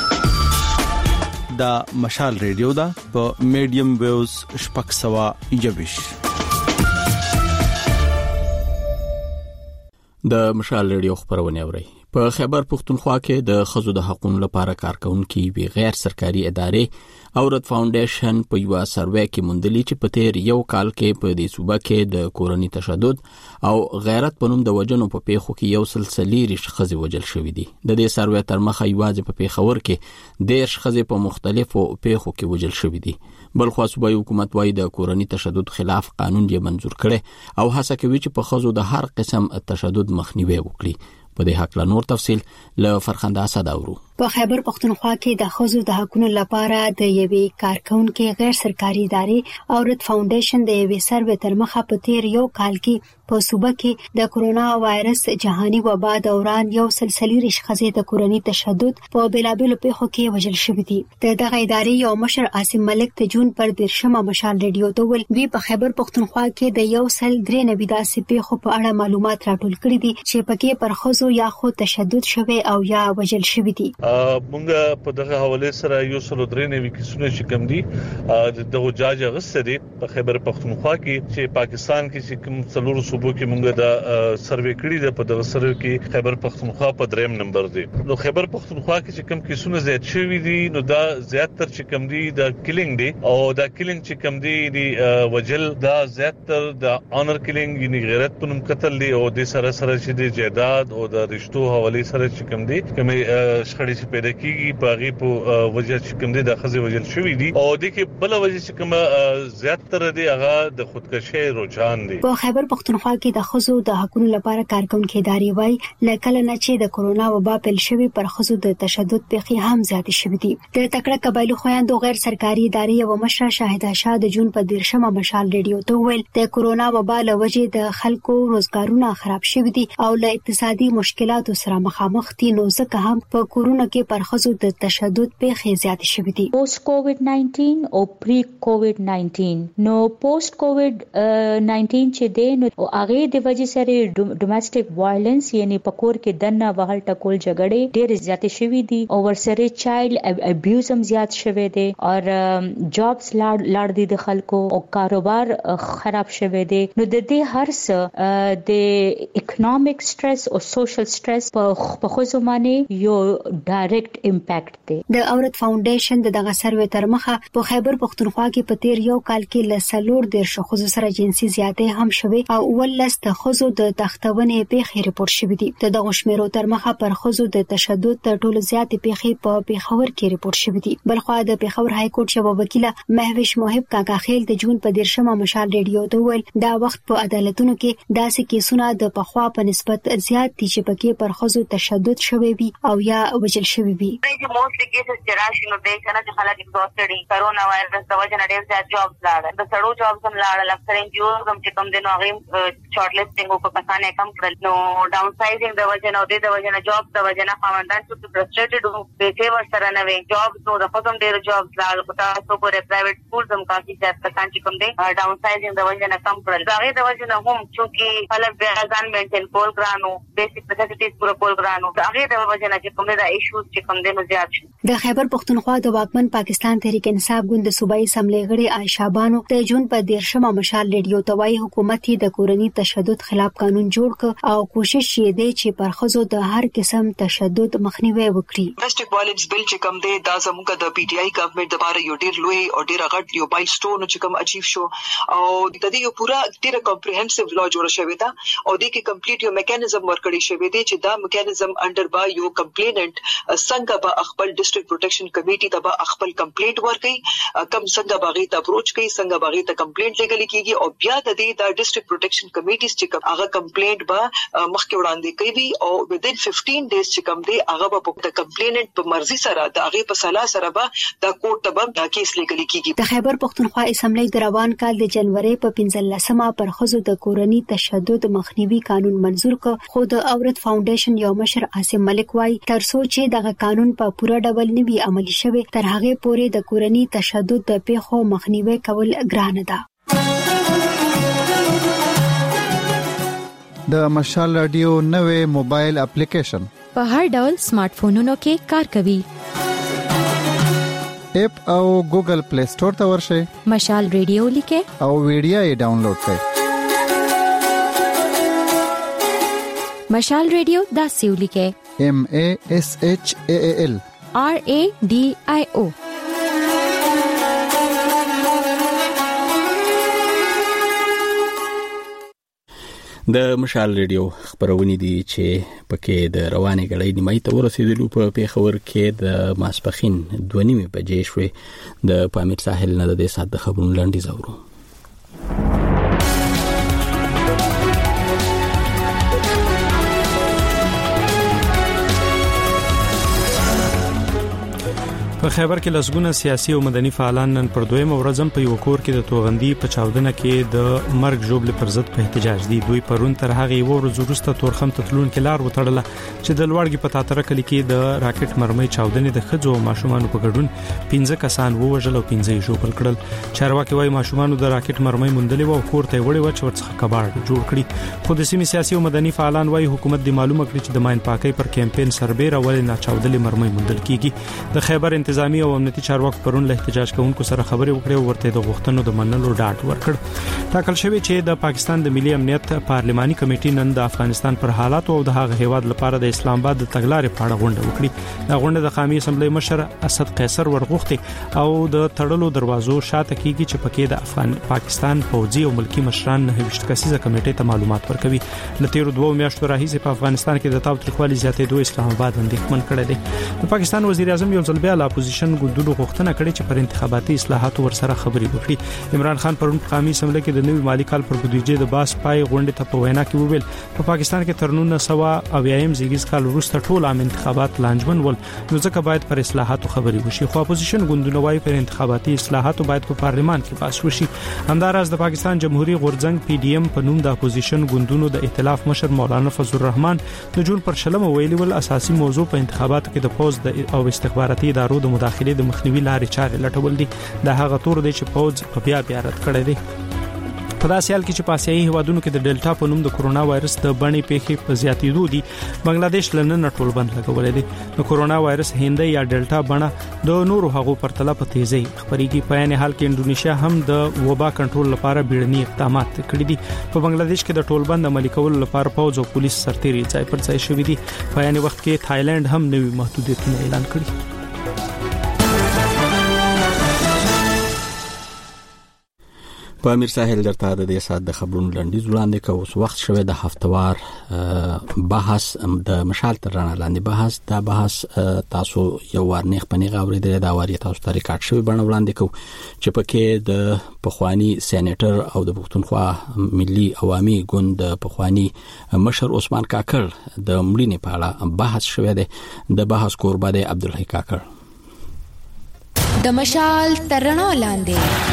دا مشال ریډیو دا په میډیم ویوز شپږ سوه یوویشت د مشال ریډیو خبرونه اوري. په خیبر پختونخوا کې د خزو د حقوقو لپاره کارکونکو بي غیر سرکاري ادارې اورت فاونډیشن په یو سروې کې مندلي چې په تیر یو کال کې په دې صوبه کې د کورنۍ تشدد او غیرت په نوم د وجنو په پیښو کې یو سلسله ریش خزي وجل شوې دي. د دې سروې تر مخه یوازې په پیښور کې د ریش خزي په مختلفو پیښو کې وجل شوې دي. بل خو صوبایي حکومت وايي د کورنۍ تشدد خلاف قانون یې منزور کړي او هڅه کوي چې په خزو د هر قسم تشدد مخنیوي وکړي. په دې حق له نور تفصيل له فرخنده اسد اورو. په خیبر پختونخوا کې د خزو د حقوقو لپاره د یوې کارکونکو غیر سرکاري ادارې اورت فاونډیشن د یوې سروې تر مخه په تیر یو کال کې په صوبه کې د کرونا وایرس جهاني وبا دوران یو سلسله ریشخزي د کورنۍ تشدد په بلابل پیښو کې وژل شوې دي. د دغه ادارې یو مشر عاصم ملک ته جون پر دیرشمه مشال ریډیو ته ول دوی په خیبر پختونخوا کې د یو سل درې نوي داسې پیښو په اړه معلومات راټول کړي دي چې پکې پر خزو یا خو تشدد شوی او یا وژل شوی دي. مونږ په دغه حواله سره یو سل درې نوي کیسونه چې کم دي دغه جاج غسه دي په خیبر پختونخوا کې چې پاکستان کې چې کوم څلور صوبو کې مونږ د سروې کړی ده. په دغه سروې کې خیبر پختونخوا په دریم نمبر دی. نو خیبر پختونخوا کې چې کوم کیسونه زیات شوی دي نو دا زیاتره چې کم دي د کیلینګ دي او دا کیلینګ چې کم دي د وجل دا زیاتره د انر کیلینګ یعنی غیرت په نوم قتل دي او د سره سره چې د جیداد او د رشتو حواله سره چې کم دي کومه شخړې چې پیدا کیږي په غي په وجه چې کوم دي د خزي وجل شوی دي او د کې بل وجه چې کومه زیاتره دي هغه د خودکشي رجحان دي. په خیبر پختونخوا کې د خزو د حقوقو لپاره کارکونکو ادارې وای لکه نه چې د کرونا وبا پیل شوی پر خزو د تشدد پیښې هم زیات شوې دي. د تکړه قبایلو خويندو غیر سرکاري ادارې او مشره شاهده شاه د جون په دیرشمه مشال ریډیو ته ویل د کرونا وبا له وجې د خلکو روزګارونه خراب شوي دي او له اقتصادي مشکلاتو سره مخامخ دي نو ځکه هم په کرونا کې پر خزو د تشدد پیښې زیات شوي دي. پوسټ کووډ ناینټین او پری کووډ ناینټین نو پوسټ کووډ ناینټین چې دی نو هغه د وجې سره ډومېسټک وایلنس یعنی په کور کې دنه وهل ټکول جګړې ډېر زیات شوي دي او ورسره چایلډ ابیوز هم زیات شوی دی او جابز لاړ دي د خلکو او کاروبار خراب شوی دی. نو د دې هر څه د اکونومیک سټرس او سوشل سټرس په خو زمانه یو ډایرکټ امپیکټ دی. د اورت فاونډیشن دغه سروې تر مخه په خیبر پختونخوا کې په تیر یو کال کې لسلور د شخصو سره جنسي زیاتې هم شوي او ولس د خزو د تختونې پیښې ریپورت شوې دي. د دغه شمیرو تر مخه پر خزو د تشدد تر ټولو زیاتې پیښې په پیښور کې ریپورت شوې دي. بلخو د پیښور های کورټ شوه وکیل مهوش محب کاکا خیل د جون په دیرشمه مشال ریډیو ته ویل دا وخت په عدالتونو کې داسې کیسونه د پخوا په نسبت زیات دي چې پکې پر خزو تشدد شوی وي او یا وجل شوی وي. د موستلی کیسز چې راشي نو د کنه چې خلک ایگزاستډ دي کرونا وایرس د وجه نه ډېر زیات جابز لاړل د سړو جابز هم لاړل اکثر انجیوز هم چې کوم دي نو هغه شارټ لیسټینګ کو کسانه کم کړل نو ډاون سایزینګ د وجه نه د وجه نه جاب د وجه نه خاوندان څه فرستریټډ وو په څه ورسره نه وي جابز نو د خپل ډېر جابز لاړل په تاسو پورې پرایویټ سکولز هم کافي زیات کسان چې کوم دي ډاون سایزینګ د وجه نه کم کړل هغه د وجه نه هم چې خلک بیا ځان مینټین کول ګرانو بیسیک نیسیسټیز پوره کول ګرانو هغه د وجه نه چې کوم دي ایشوز چې کوم دي نو زیات شي. د خیبر پختونخوا د واکمن پاکستان تحریک انصاف ګوند صوبایي اسمبلی غړي عائشہ بانو د جون په دیرشمه مشال ریډیو ته وایي حکومت د کورنۍ تشدد خلاف قانون جوړ ک او کوشش یې دی چې پر خزو د هر قسم تشدد مخنیوي وکړي. ډومېسټک وایلنس بل چې کوم دی دا زموږ د پی ټی آی ګورنمنت د باره یو ډیر لوی او ډیر غټ یو مایلسټون چې کوم اچیو شو او د دې یو پورا ډیر کمپریهنسیو لا جوړ شوی دا او د کې کمپلیټ یو میکانیزم ورکړی شوی دی چې دا میکانیزم انډر با یو کمپلیننٹ څنګه به خپل ډیسټریکټ پروټیکشن کمیټي ته به خپل کمپلیټ ورکړي کم څنګه باغی ته اپروچ کوي څنګه باغی ته کمپلیټ لګل کیږي او بیا د دې د ډیسټریکټ پروټیکشن کمیټیز چې هغه کمپلیټ به مخکې وړاندې کوي او within fifteen days چې کوم دی هغه به د کمپلیننٹ په مرزي سره د هغه په صلاح سره به د کوټ ته به کیس لګل کیږي. د خیبر پختونخوا اسمبلی د روان کال د جنوري په پنځلسمه پر خزو د کورنۍ تشدد مخنیوي قانون منزور ک خو د اورت فاونډیشن یو مشر عاصم ملک وای تر څو چې دغه قانون په پوره ډول نه وي عملي شوی تر هغه پورې د کورنۍ تشدد د پیښو مخنیوي کول ګران ده. د مشال رادیو نوې موبایل اپلیکیشن په هر ډول سمارټ فونونو کې کار کوي. اپ او ګوګل پلی سٹور ته ورشئ مشال رادیو لیکه او ویډیو یې ډاونلوډ کړئ. مشال ریډیو دا سیولی کې M A S H A A L R A D I O. د مشال ریډیو خبرونه دي چې پکې د رواني غړې نیمه ته ورسېدلو په پیښور کې د ماسپخین دوه نیمه بجې شوې. د پامیر ساحل نه د دې سات د خبرونو لاندې زورو. په خیبر کې لسګونه سیاسي او مدني فعالان نن پر دویم ورځم په یو کور کې د توغندي په چاودنه کې د مرګ ژوبل پر ضد په احتجاج دي. دوی پرون تر هغه یو ورځ وروسته تورخم ته تلون کې لار وتړله چې د لوړګي په تاتره کلی کې د راکټ مرمۍ چاودنې د خځو او ماشومانو په ګډون پنځه کسان ووژل او پنځه یې ژوبل کړل. چارواکي وايي ماشومانو د راکټ مرمۍ موندلې و او کور ته وړي و چې ورڅخه کباړ جوړ کړي. خو د سیمې سیاسي او مدني فعالان وايي حکومت د معلومه کړی چې د ماین پاکي پر کمپاین سربېره ولې نه چاودلې مرمۍ موندل کیږي. د خیبر انتظامی او امنیتي چارواکو پرون له احتجاج کوونکو سره خبرې وکړې او ورته د غوښتنو د منلو ډاډ ورکړ. ټاکل شوی چې د پاکستان د ملي امنیت پارلماني کمیټې نن د افغانستان پر حالات او د هغه هیواد لپاره د اسلام آباد د تګلارې په اړه غونډه وکړي. دا غونډه د قومي اسمبلی مشر اسد قیصر ورغوښتي او د تړلو دروازو شاته کیږي چې پکې د افغان پاکستان پوځي او ملکی مشران نه هیڅ کسيزه کمیټې ته معلومات ورکوي. د تیرو دوه میاشتو راهیسې په افغانستان کې د تاوتریخوالي زیاتېدو اسلام آباد اندېښمن کړی دی. د پاکستان وزیر اعظم یو ځل بیا د اپوزیشن ګوندونو غوښتنه کړې چې پر انتخاباتي اصلاحاتو ورسره خبرې وکړي. عمران خان پرون په قومي اسمبلی کې د نوي مالی کال پر بودیجې د باس پای غونډې ته په وینا کې وویل په پاکستان کې تر نولس سوه اویایم زیږیز کال وروسته ټول عام انتخابات لانجمن ول نو ځکه باید پر اصلاحاتو خبرې وشي. خو اپوزیشن ګوندونه وايي پر انتخاباتي اصلاحاتو باید په پارلمان کې باس وشي. همداراز د پاکستان جمهوریت غورځنګ پی ډی ایم په نوم د اپوزیشن ګوندونو د ائتلاف مشر مولانا فضل الرحمن د جون پر شلمه ویلي ول اساسي موضوع په انتخاباتو کې د پوز او استخباراتي ادارو د مداخلې د مخنیوي لارې چارې لټول دي. دا هغه تور دی چې پوز په بیا بیا رد کړی دی. په داسې حال کې چې په آسیایي هیوادونو کې د ډیلټا په نوم د کورونا وایرس د بڼې پیښې په زیاتېدو دي بنگلاديش لنن ټول بند لګولې دي. د کورونا وایرس هندي یا ډیلټا بڼه د نورو هغو پرتله په تیزی خبرېږي. په یعنی حال کې انډونیشیا هم د وبا کنټرول لپاره بیړني اقدامات کړي دي. په بنگلاديش کې د ټول بند عملي کولو لپاره پوز او پولیس سرتېري ځای پر ځای شوي دي. په یعنی وخت کې تایلند هم نوي محدودیتونه اعلان کړي. په امیر ساحل درته د دې سات د خبرونو لنډیز وړاندې کوو. اوس وخت شوه د هفتوار بحث د مشال تر رڼا لاندې بحث. دا بحث تاسو یو وارنیخ پنیغه اوریدل دا واری تاسو ته ریکارډ شوی بڼه وړاندې کوو چې پکې د پخوانی سېنیټر او د پښتونخوا ملي عوامي ګوند د پخوانی مشر عثمان کاکړ د مړینې په اړه بحث شوی دی. د بحث کوربه دی عبدالحی کاکړ. د مشال تر رڼا لاندې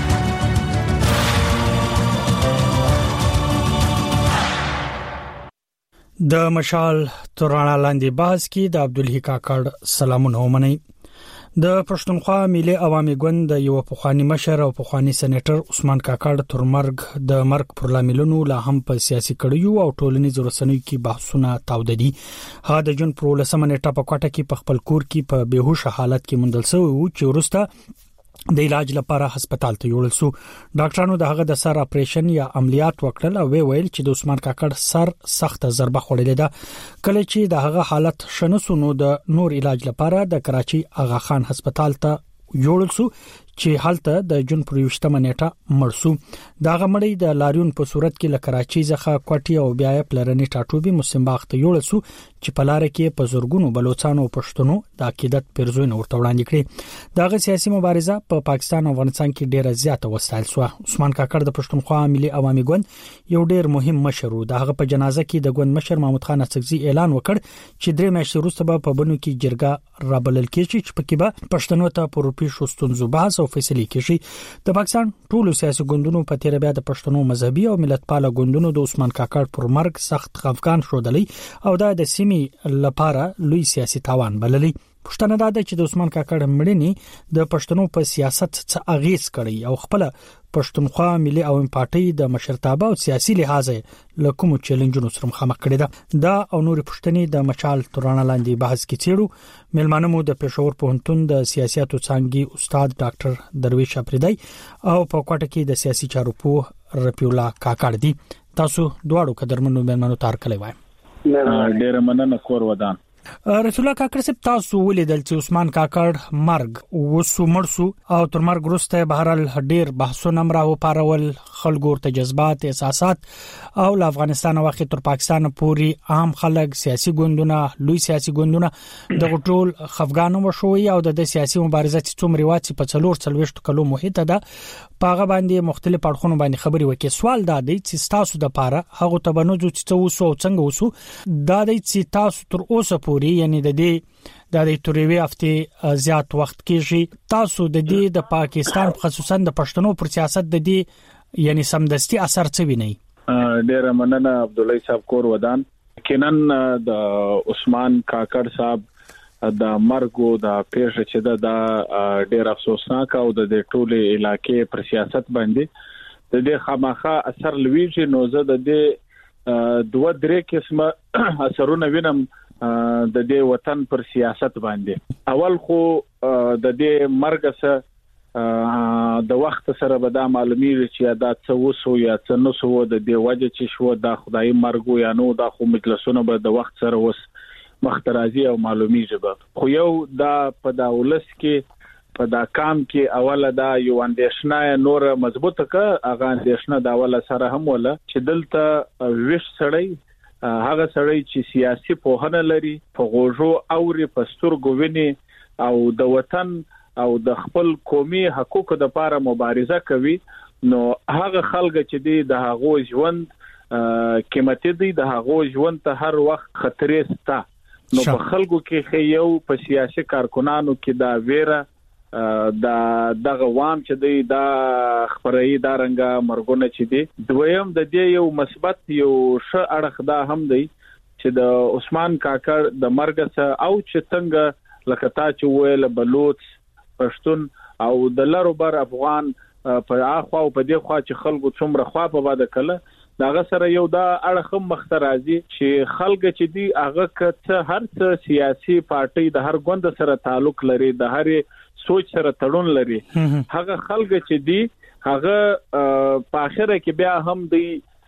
د مشال ترانا لاندې باز کې د عبدالحی کاکړ سلامونه ومني. د پښتونخوا ملي عوامي ګوند د یو پخوانی مشر او پخوانی سېنیټر عثمان کاکړ تر مرګ د مرګ پر لاملونو لا هم په سیاسي کړیو او ټولنیز رسنیو کې بحثونه تاوده دي. ها د جون پر لسمه نیټه په کوټه کې په خپل کور کې په بیهوش حالت کې مندل شو چې ورسته د علاج لپاره هسپتال ته یوړل شو. ډاکټرانو د هغه د سر اپریشن یا عملیات وکړل او ویل چې د عثمان کاکړ سر سخت ضربه خوړلې ده. کله چې د هغه حالت شنسونو د نور علاج لپاره د کراچي اغا خان هسپتال ته یوړل شو چې حالت د جون پر یوشتمه نیټه مرسو. دا غمړی د لاریون په صورت کې ل کراچي څخه کوټي او بیا پلرنی ټاټوبي مسمباغ ته یوړل شو چې په لار کې په زورګونو بلوچستان او پښتونو د عقیدت پرزوین ورته وړاندې کړي. داغه سیاسي مبارزه په پاکستان او افغانستان کې ډیره زیاته وسایل شو. عثمان کاکړ د پښتونخوا ملي عوامي ګوند یو ډیر مهم مشر و. دغه په جنازه کې د ګوند مشر محمود خان اڅکزي اعلان وکړ چې درې میاشتې وروسته په بنو کې جرګه رابلل کېږي چې پکې به پښتنو ته پروپی شوستون زوباس او فیصله کېږي. د پاکستان ټولو سیاسي ګوندونو په تیر بیا د پښتنو مذهبي او ملتپاله ګوندونو د عثمان کاکړ پر مرګ سخت خفقان شودلی او دا د سیمې لپاره لوی سیاسي تاوان بللی. پښتنه دا ده چې د عثمان کاکړ مړینې د پښتنو په سیاست څه اغیز کړی او خپل پښتونخوا ملي او پارټي د مشرتابه او سیاسي لحاظ له کوم چیلنجونو سره مخامخ کړي ده. دا او نور پښتني د مشال ترانا لاندې بحث کې چیرو ملمانه مو د پېښور پوهنتون د سیاستو څانګې استاد ډاکټر درویش افریدی او په کوټه کې د سیاسي چارو په رفیع الله کاکړ دي. تاسو دواړو قدرمنو ملمنو تار کړی وای. ډېر مننه کور ودان. رسول الله کاکړ صاحب تاسو ولیدل چې عثمان کاکړ مرګ وسو مرسو او تر مرګ وروسته بهرال ډیر بحثونه راو پارول خلکو ته جذبات احساسات او له افغانستان واخې تر پاکستان پورې عام خلک سیاسي ګوندونه لوی سیاسي ګوندونه د ټول خفګانو وشوي او د سیاسي مبارزه چې څومره واچي په څلور څلويشت کلو محیط ده پاغه باندې مختلف اړخونو باندې خبري وکي. سوال دا دی چې تاسو د پاره هغه ته بنوځو چې وسو او څنګه وسو دا دی چې تاسو تر اوسه پورې یعنی د دې د دې توريوي هفته زیات وخت کېږي تاسو د دې د پاکستان خصوصا د پښتنو پر سیاست د دې یعنی سمدستي اثر څه ویني؟ ډېر مننه عبد الله صاحب کور ودان. کینن د عثمان کاکړ صاحب د مرګو د پیښه چې د ډېر افسوسناک او د ټولې علاقې پر سیاست باندې د دې خامخا اثر لويږي. نو زه د دې دوه درې قسمه اثرونه وینم د دې وطن پر سیاست باندې. اول خو د دې مرګ سره د وخت سره به دا معلومیږي چې دا څه وسو یا څه نو سو د دې وجه چې شو دا خدای مرګ یا نو دا خو مجلسونه به د وخت سره وس مخترازي او معلومیږي به. خو یو دا په داولس کې په دا کام کې اوله دا یو اندیشنه نور مضبوطه ک اغه اندیشنه دا اوله سره هم ولا چې دلته وښ سړی هغه سړی چې سیاسي پوهنه لري په غوژو اوري پستر ګویني او د وطن او د خپل قومي حقوقو د لپاره مبارزه کوي نو هغه خلک چې دی د هغه ژوند قیمتي دی د هغه ژوند ته هر وخت خطرې ستا نو په خلکو کې یو په سیاسي کارکونانو کې دا ویره دا دغه وام چې دی دا خبري دا رنګه مرګونه چې دی دویم د دې یو مثبت یو ښه اړخ دا هم دی چې د عثمان کاکړ د مرګ سره او چې څنګه لکه تا چې ویل بلوچ پښتون او د لارو بر افغان په اخوا او په دې خوا چې خلکو څومره خوا په واده کله داغه سره یو دا اړخ مخترازي چې خلک چې دی هغه که هر څه سیاسي پارټي د هر ګوند سره تعلق لري د هر سوچ سره تړون لري هغه خلک چې دی هغه په اخره کې بیا هم دی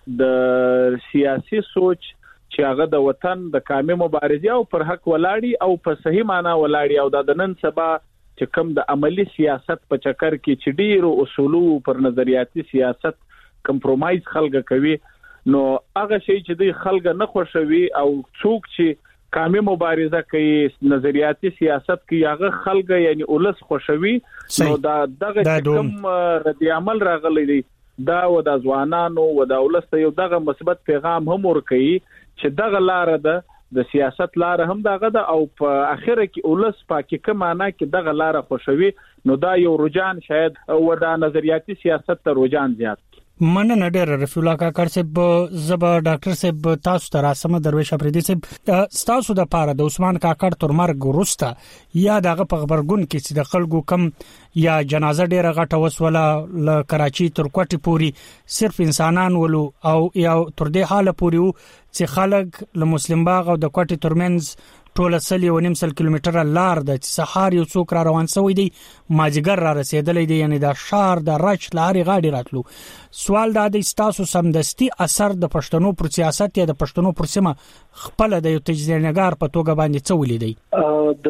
د سیاسي سوچ چې هغه د وطن د قومي مبارزې او پر حق ولاړی او په صحیح معنی ولاړی او د نن سبا چې کوم د عملی سیاست په چکر کې چې ډیرو اصولو پر نظریاتي سیاست کمپرومایز خلک کوي نو هغه شی چې دی خلک نه خوشوي او څوک چې قومي مبارزه کوي نظریاتي سیاست کوي هغه خلک یعنی اولس خوشوي نو دا دغه کوم رد عمل راغلی دی دا و د ځوانانو و د اولس یو دغه مثبت پیغام هم ورکوي چې دغه لار ده د سیاست لار هم دغه ده او په اخره کې اولس پاکي کمانه کې دغه لار خوشوي نو دا یو رجحان شاید و د نظریاتي سیاست ته رجحان زیات مننه ډېر رفیع الله کاکړ صاحب زبا ډاکټر صاحب تاسو ته راسمه درویش افریدي صاحب تاسو د پاره د عثمان کاکړ تر مرګ وروسته یا دغه په خبرګون کې چې د خلکو کم یا جنازه ډېره غټه وسوله ل کراچي تر کوټي پوری صرف انسانان ولو او یا تر دې حاله پوری چې خلک له مسلم باغ او د کوټي ترمنځ ټول سلی و نیم سل کیلومتره لار د سحر یو څوک را روان شوی دی ماجګر را رسیدلې دی یعنی د شهر د رچ لاري غاډي راتلو سوال دا د تاسو سمدستي اثر د پښتنو پر سیاست یا د پښتنو پر سیمه خپل د یو تجزیه‌نګار په توګه باندې څه ولیدي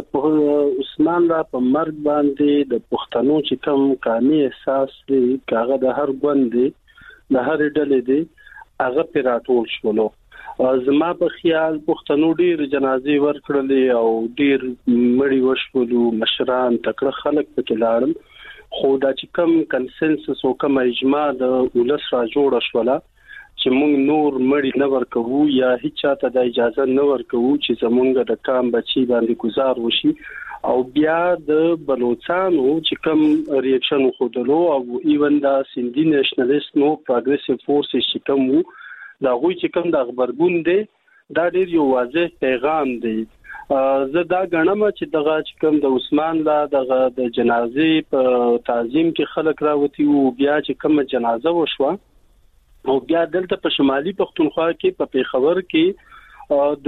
د عثمان را په مرګ باندې د پښتنو چې کوم قانوني احساس دی کاغه د هر ګوند د هر ډلې دی هغه پیراتول شولو زما په خیال پښتنو ډیر جنازې ورکړلې او ډیر مړی وشولو مشران تکړه خلک پکې لاړل خو دا چې کوم کنسنسس او کوم اجماع د ولس را جوړ شوله چې موږ نور مړی نه ورکوو یا هیڅ چاته د اجازه نه ورکوو چې زمونږ د کام بچي باندې گزار وشي او بیا د بلوچستانو چې کوم ریاکشن خودلو او ایون دا سندي نېشنلیست نو پروګریسیو فورسز چې کوم دا غوي چې کوم د خبرګون دی دا ډیر یو واضح پیغام دی زه دا غنم چې دغه چې کوم د عثمان لا دغه د جنازې په تعظیم کې خلک راوتی او بیا چې کوم جنازه وشوه او بیا دلته په شمالي پښتونخوا کې په پیښور کې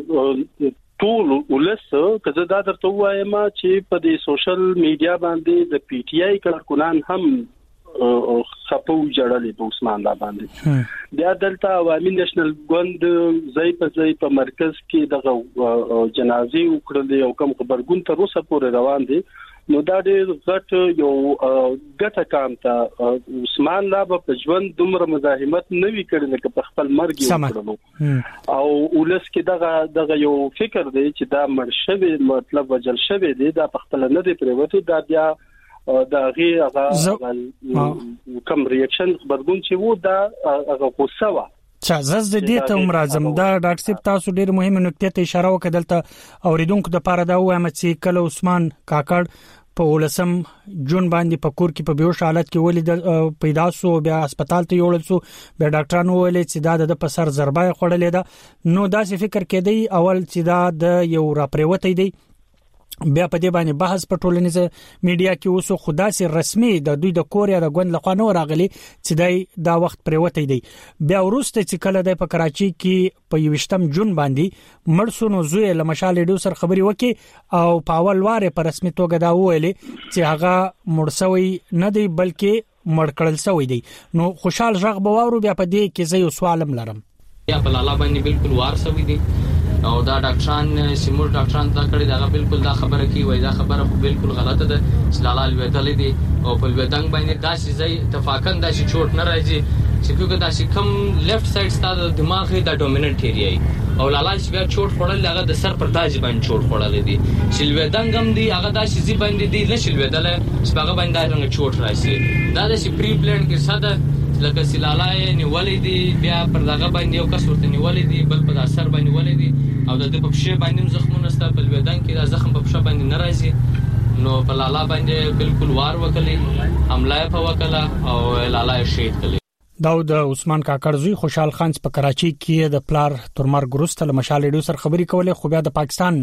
د ټول ولس کزه دا درته وایم چې په دې سوشل میډیا باندې د پی ټی آی کارکونان هم خپو جړلې په عثمان لا باندې بیا دلته عوامي نېشنل ګوند ځای په ځای په مرکز کې دغه جنازې وکړلې او کوم خبرګون تر اوسه پورې روان دي نو دا ډېر غټ یو ګټه کام ته عثمان لا په ژوند دومره مزاحمت نه وی کړل چې په خپل مرګ یې وکړو او ولس کې دغه دغه یو فکر دی چې دا مرشوي مطلب وجل شوی دی دا په خپل نه دی پریوتو دا بیا دا غي هغه کوم ریاکشن خبرګون چې وو دا هغه قصوا چا زز د دې ته مرزم دا ډاکټر صاحب تاسو ډېر مهمه نکته ته اشاره وکړه دلته اوریدونکو د پاره دا وایم چې کله عثمان کاکړ په ولسم جون باندې په کور کې په بیوش حالت کې ولید پیدا سو بیا هسپتال ته یوړل سو بیا ډاکټرانو ویل چې دا د په سر ضربه خړلې ده نو دا څه فکر کېدی اول چې دا د یو را پریوتې دی بیا په دې باندې بحث په ټولنیزه میډیا کې اوسو خدا سي رسمي د دوی د کوریا د غوند لخوا نو راغلي چې دای دا وخت پریوتې دی بیا ورسته چې کله د په کراچي کې په یوشتم جون باندې مرسونو زوی له مشال ډیو سر خبري وکي او په اول واره په رسمي توګه دا ویلي چې هغه مرسوي نه دی بلکې مړکړل سوی دی نو خوشحال ژغ بوورو بیا په دې کې زې سوالم لرم یا په لالا باندې بالکل وار سوی دی او دا ډاکټران سیمور ډاکټران دا کړی دا بالکل دا خبره کوي وای دا خبره بالکل غلطه ده سلاله الوتلې دي او په الوتنګ باندې دا شي زي اتفاقا دا شي چوټ نه راځي چې کومه دا شي کم لیفت سایډ ستاسو دماغ دا ډومیننت ایریا او لالا چې بیا چوټ خړل هغه د سر پر تاج باندې چوټ خړل دي شلوتنګ هم دي هغه دا شي زی باندې دي نشلوتل چې هغه باندې رنګ چوټ راځي دا د شي پری پلان کې ساده لکه سلالای نیولې دي بیا پر دغه باندې یو کس ورته نیولې دي بل په اثر باندې نیولې دي او د په پښې باندې زخمونه ست په لویدان کې دا زخم په پښه باندې ناراضي نو په لالا باندې بالکل وار وکړي حمله په وکړه او لالا شهید کړي داود عثمان کاکړ زوی خوشحال خان په کراچي کې د پلار ترمر ګروستل مشال ډیو سر خبري کوله خو بیا د پاکستان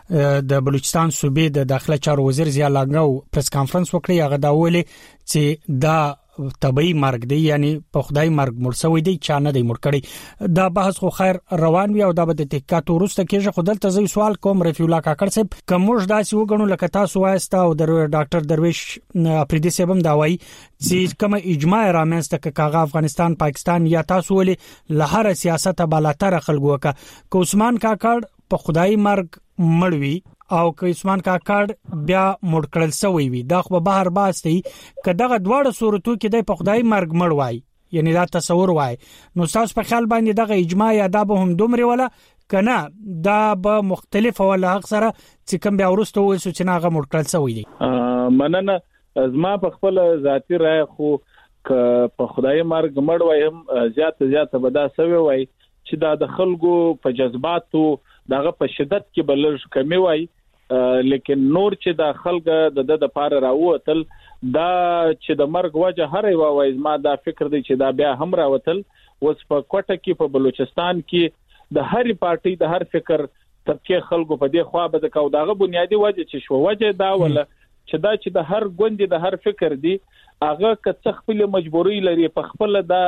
د بلوچستان صوبې د داخله چارو وزیر ضیاء لاګو پریس کانفرنس وکړي هغه دا ویلي چې دا طبي مرګ دی یعنی په خدای مرګ مرسوي دی چا نه دی مړ کړي دا بحث خو خیر روان وي او دا به د تحقیقات ورسته کېږي خو دلته زوی سوال کوم رفیع الله کاکړ صاحب کومش داسې وګڼو لکه تاسو وایسته او د ډاکټر درویش افریدي صاحب هم دا وایي چې کوم اجماع رامنځته کاغه افغانستان پاکستان یا تاسو ولې لهر سیاست بالاتر خلکو کا کو عثمان کاکړ په خدای مرګ مړوي او که عثمان کاکړ بیا مړ کړل سوی وي دا خو بهر باسي کداغه دواړه صورتو کې د په خدای مرګ مړ وای یعنی دا تصور وای نو تاسو په خیال باندې دغه اجماع یا دا به هم دومره ولا کنه دا به مختلف ولا اکثر چې کوم بیا ورسته وای چې ناغه مړ کړل سوی دي مننه زما په خپل ذاتی رائے خو ک په خدای مرګ مړ وای هم زیات زیات به دا سوی وای چې دا د خلکو په جذباتو دغه په شدت کې بلل کمی وای لیکن نور چې د خلک د د لپاره راوتل دا چې د مرګ وجه هر یو وای ما دا فکر دی چې دا بیا هم راوتل اوس په کوټه کې په بلوچستان کې د هر پارټي د هر فکر طبقه خلکو په دې خوا به د کو دغه بنیادی وجه چې شو وجه دا ولا چې دا چې د هر ګوندې د هر فکر دی هغه که خپل مجبوري لري په خپل د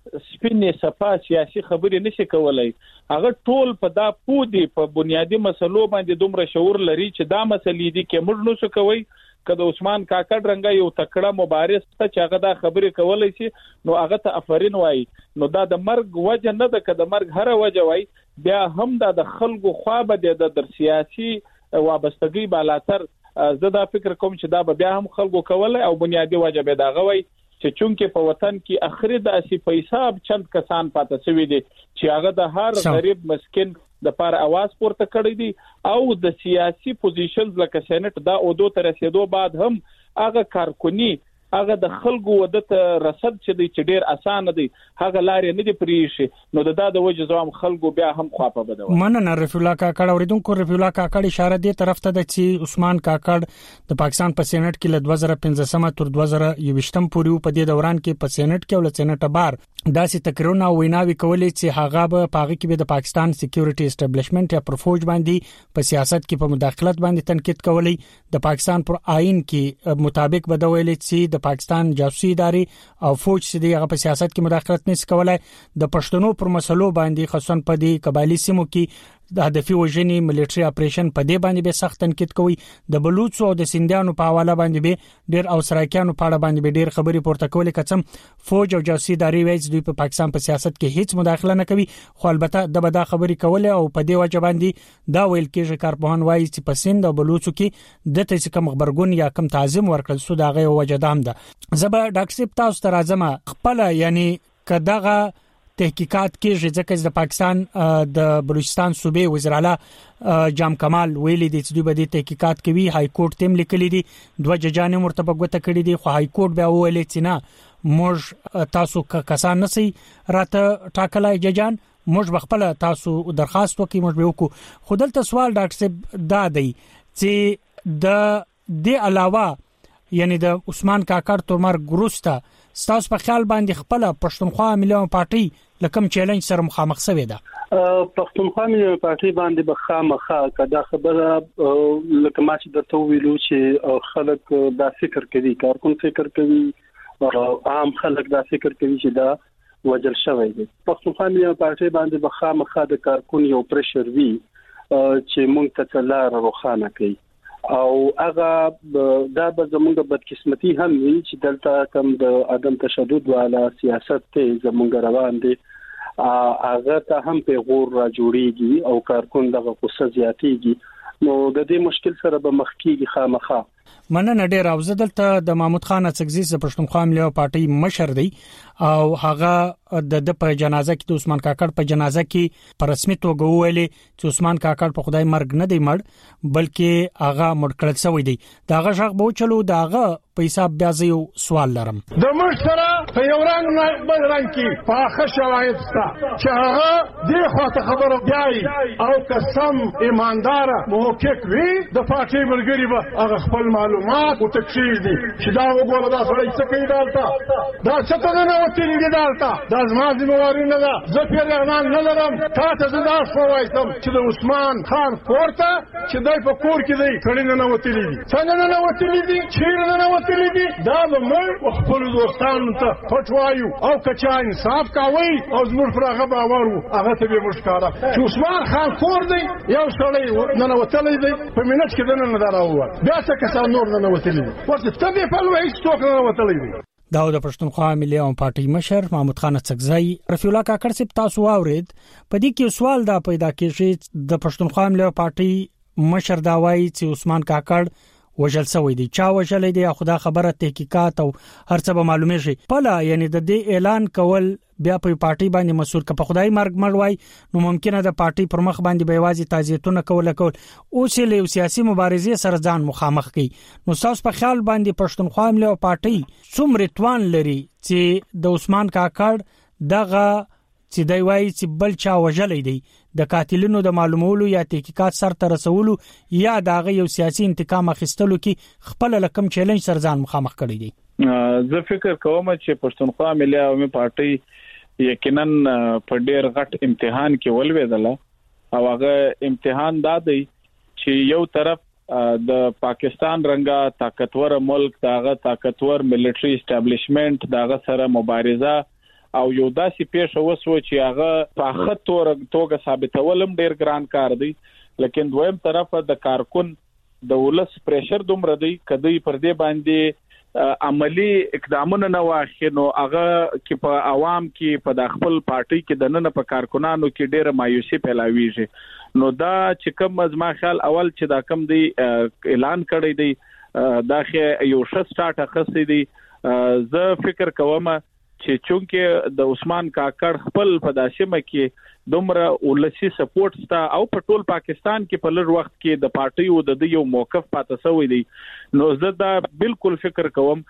سپینې صفه سیاسي خبرې نشي کولای هغه ټول په دا پودي په بنیادی مسلو باندې دومره شعور لري چې دا مسلې دي کې موږ نو څه کوي کله عثمان کاکړ رنګ یو تکړه مبارز ته چې هغه دا خبرې کولای شي نو هغه ته افرین وای نو دا د مرګ وجه نه ده کده مرګ هر وجه وای بیا هم دا د خلکو خوا به د سیاسي وابستګي بالاتر زه دا فکر کوم چې دا بیا هم خلکو کولای او بنیادی وجه به دا غوي چې چونکه په وطن کې اخري د اسی په حساب چند کسان پاتې شوی دي چې هغه د هر غریب مسکین د پر اواز پورته کړی دي او د سیاسي پوزیشنز لکه سېنات دا او دوه تر رسیدو بعد هم هغه کارکونی هغه د خلکو ودت رصد چې دی چې ډیر اسانه دی هغه لارې نه دی پریشي نو د دا د وجه زوم خلکو بیا هم خواپه بدو مننه رفیع الله کاکړ اوریدونکو رفیع الله کاکړ اشاره دی طرف ته د چې عثمان کاکړ د پاکستان په سېنات کې له دوه زره پنځه تر دوه زره یوویشت پورې په دې دوران کې په سېنات کې ول سېنات بار داسې تقریرونه ویناوي کولې چې هغه به پاغي کې د پاکستان سکیورټي اسټابلیشمنت یا پر فوج باندې په سیاست کې په مداخلت باندې تنقید کولې د پاکستان پر آئین کې مطابق بدوي چې د پاکستان جاسوسي ادارې او فوج چې دغه په سیاست کې مداخلت نشي کولای د پښتنو پر مسلو باندې خصوصا په دې قبایلی سیمو کې د هدفي وژنې ملټري اپریشن په دې باندې به سخت تنقید کوي د بلوچ او د سندیانو په حواله باندې به ډیر او سراکیانو په اړه باندې به ډیر خبري پورته کولې کڅم فوج او جاسوسي ادارې وایي دوی په پاکستان په سیاست کې هیڅ مداخله نه کوي خو البته د بدا خبري کوله او په دې وجه باندې دا ویل کېږي کارپوهان وایي چې په سند او بلوچو کې د تاسو کوم خبرګون یا کوم تعظیم ورکړل سو دا غي وجه دام ده زبا ډاکټر صاحب تاسو ته راځم خپل یعنی کداغه تحقیقات کېږي ځکه د پاکستان د بلوچستان صوبې وزیر اعلی جام کمال ویلي دي چې دوی به د تحقیقات کوي های کورټ تم لیکلي دي دوه ججانې مرتبه غوته کړي دي خو های کورټ بیا ویلي چې نه موږ تاسو کسان نسی راته ټاکلای ججان موږ بخپل تاسو درخواست وکي موږ به وکړو خو دلته سوال ډاکټر صاحب دا دی چې د د علاوه یعنی د عثمان کاکړ تورمر ګروستا ستاسو په خیال باندې خپل پښتونخوا ملي پارټي لکم چیلنج سره مخامخ شوی ده پښتونخوا ملي پارټي باندې بخامخه کدا خبره لکه ما چې درته ویلو چې خلک دا فکر کوي کارکون فکر کوي عام خلک دا فکر کوي چې دا وجل شوی دی پښتونخوا ملي پارټي باندې بخامخه د کارکون یو پرشر وی چې مونږ ته څلار روخانه کوي او هغه دا به زموږ بدقسمتي هم وي چې دلته کم د عدم تشدد والا سیاست ته زموږ روان دي هغه ته هم په غور را جوړيږي او کارکون دغه قصه زیاتېږي نو د دې مشکل سره به مخ کیږي خامخا مننه ډیر او زدلته د محمود خان اڅکزي د پښتونخوا ملي پارټي مشر دی او هغه د په جنازه کې د عثمان کاکړ په جنازه کې په رسمي توګه ویلي چې عثمان کاکړ په خدای مرګ نه دی مړ بلکې هغه مړ کړل شوی دی داغه شغ به چلو داغه په حساب بیا زه یو سوال لرم د مشره په یو رنګ نه بل رنګ کې پاخه شواهد شته چې هغه دې خواته خبره دی او قسم ایماندار محقق وي د پارټي ملګری به هغه خپل معلومات او تکشیر دي چې دا وګوره دا سړی څه کوي دالتا دا څه ته نه وتلی دی دالتا دا زما ذمہواری نه ده زه پیر اعلان نه لرم تاسو زه دا شو وایم چې د عثمان خان کوړه چې دای په کور کې دی کړي نه وتلی دي څنګه نه وتلی دي چې نه وتلی دي دا موږ خپل دوستانو ته پټوایو او کچا انصاف کاوي او زموږ پر هغه باور وو هغه ته به مشکاره چې عثمان خان کور دی یو سړی نه وتلی دی په منځ کې دنه نه دراوه بیا څه کسان نور نه وتلی دي ورته ته په لوي څوک نه وتلی دي دا د پښتونخوا ملي پارټي مشر محمود خان اڅکزي رفیع الله کاکړ سپ تاسو اورید په دې کې سوال دا پیدا کیږي د پښتونخوا ملي پارټي مشر دا وایي چې عثمان کاکړ وجل سوی دی چا وجل دی خدا خبره تحقیقات او هر څه به معلومه شي پله یعنی د دې اعلان کول بیا په پارټي باندې مسؤل ک په خدای مرګ مړوي نو ممکنه د پارټي پر مخ باندې به وازي تعزیتونه کول کول او چې له سیاسي مبارزې سره ځان مخامخ کی نو تاسو په خیال باندې پښتونخوا ملي پارټي څومره توان لري چې د عثمان کاکړ دغه چې دی وایي چې بل چا وجلې دی د قاتلینو د معلومولو یا تحقیقات سره تر رسولو یا دغه یو سیاسي انتقام اخیستلو کې خپل لکم چیلنج سره ځان مخامخ کړی دی زه فکر کوم چې پښتونخوا ملي عوامي پارټي یقینا په ډېر غټ امتحان کې ولوېدله او هغه امتحان دا دی چې یو طرف د پاکستان رنګه طاقتور ملک داغه طاقتور ملټري اسټابلیشمنت داغه سره مبارزه او یو داسې پیښه وسو چې هغه په خطر توګه ثابتولم ډیر ګران کار دی لکه دویم طرف د کارکون د ولس پریشر دومره دی کدی پر دې باندې عملی اقدامونه نه واخینو هغه کې په عوام کې په د خپل پارټي کې د نن په کارکونانو کې ډیره مایوسی پیلاویږي نو دا چې کوم از ما خیال اول چې دا کم دی اعلان کړی دی دا خې یو ښه سٹارټ اخستې دی زه فکر کوم چې چونکه د عثمان کاکړ خپل په داسمه کې دومره ولسی سپورټ ستا او په ټول پاکستان کې په لږ وخت کې د پارټي او د یو موقف پاتې شوی دی نو زه دا بالکل فکر کوم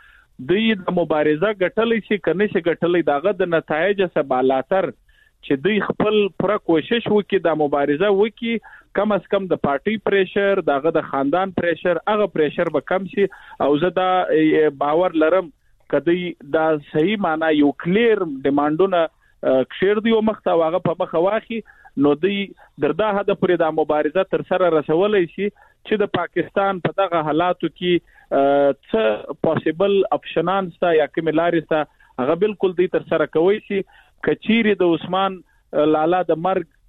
د مبارزه غټلې شي کنه شي غټلې داغه د نتایج سره بالاتر چې دوی خپل پر کوشش وکړي د مبارزه وکړي کم از کم د پارټي پریشر داغه د خاندان پریشر هغه پریشر به کم شي او زه دا باور لرم کدی دا صحیح معنا یو کلیر ډیمانډونه کشیر دی او مخته واغه په مخه واخی نو دی دردا هدا پرې د مبارزه تر سره رسولې شي چې د پاکستان په دغه حالاتو کې څه پوسیبل اپشنان ستا یا کوملاري ستا هغه بالکل دی تر سره کوي شي کچيري د عثمان لالا د مرګ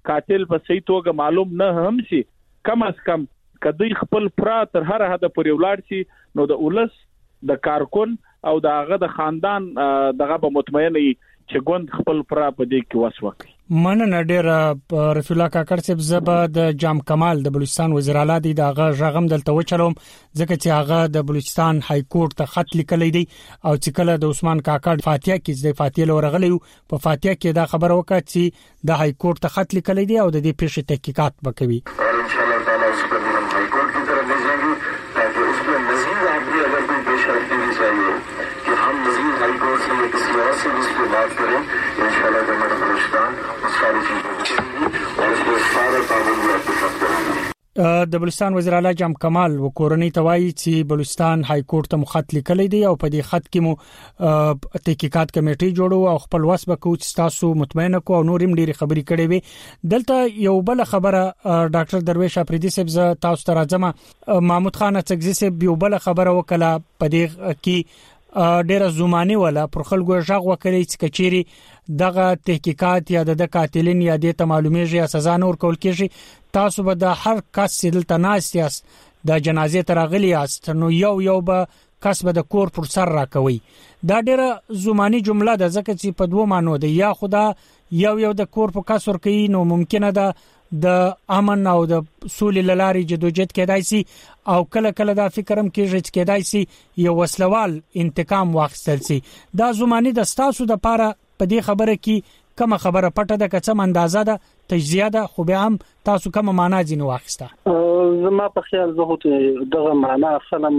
قاتل په صحیح توګه معلوم نه هم شي، کم از کم کدی خپل پرا تر هر حد پورې ولاړ شي نو د ولس د کارکون او د هغه د خاندان دغه به مطمئنه چې ګوند خپل پرا په دې کې وسوکي. مننه ډیر رفیع الله کاکړ صاحب. زبا د جام کمال د بلوچستان وزیر اعلی دی دغه ژغم دلته وچلوم ځکه چې هغه د بلوچستان های کورټ ته خط لیکلی دی او چې کله د عثمان کاکړ فاتحه کې د فاتحه لورغلی په فاتحه کې دا خبر وکړه چې د های کورټ ته خط لیکلی دی او د دې پیښې تحقیقات وکوي. ان شاء الله تعالی اس پر हम high court की तरफ भेजेंगे ताकि उसमें मजीद आपकी अगर कोई पेशरफ्ती भी चाहिए कि हम मजीद हाई कोर्ट से या किसी और से इस पर बात करें, इंशाल्लाह गवर्नमेंट बलूचिस्तान उस सारी चीजों को करेगी और उसको सारे पाबंदियां के साथ करेंगे. د بلوچستان وزیر اعلی جام کمال وکورنۍ توای چې بلوچستان های کورټ ته مخاط لیکلی دی او په دې خط کې مو تحقیقات کمیټه جوړو او خپل واسبه کوچ تاسو مطمئنه کو او نورم ډیری خبري کړي وي. دلته یو بل خبره ډاکټر درویش افریدي صاحب تاسو ته راځم. محمود خان اڅکزي صاحب یو بل خبره وکړه په دې کې ډیره زماني ولا پر خلکو ژغ وکړي چې کچيري دغه تحقیقات یا د قاتلین یا د معلومیږي یا سزا نور کول کېږي، تاسو به د هر کس سیدل تناسیاس د جنازې ترغلی است نو یو یو به کس به د کور پر سر راکوي. دا ډیره زماني جمله ده ځکه چې په دوه معنی ده، یا خدا یو یو د کور په کس ور کوي نو ممکنه ده د امن او د سولې لارې جدوجہد کېدای شي او کله کله دا فکرم کېږي چې کېدای شي یو وسلوال انتقام واخیستل شي. دا زماني د تاسو د پاره په دې خبره کې کوم خبره پټه ده که څه اندازه ده تجزیه ده خو به هم تاسو کوم معنا ځینو واخیسته؟ زما په خیال زه هوته دغه معنا خلم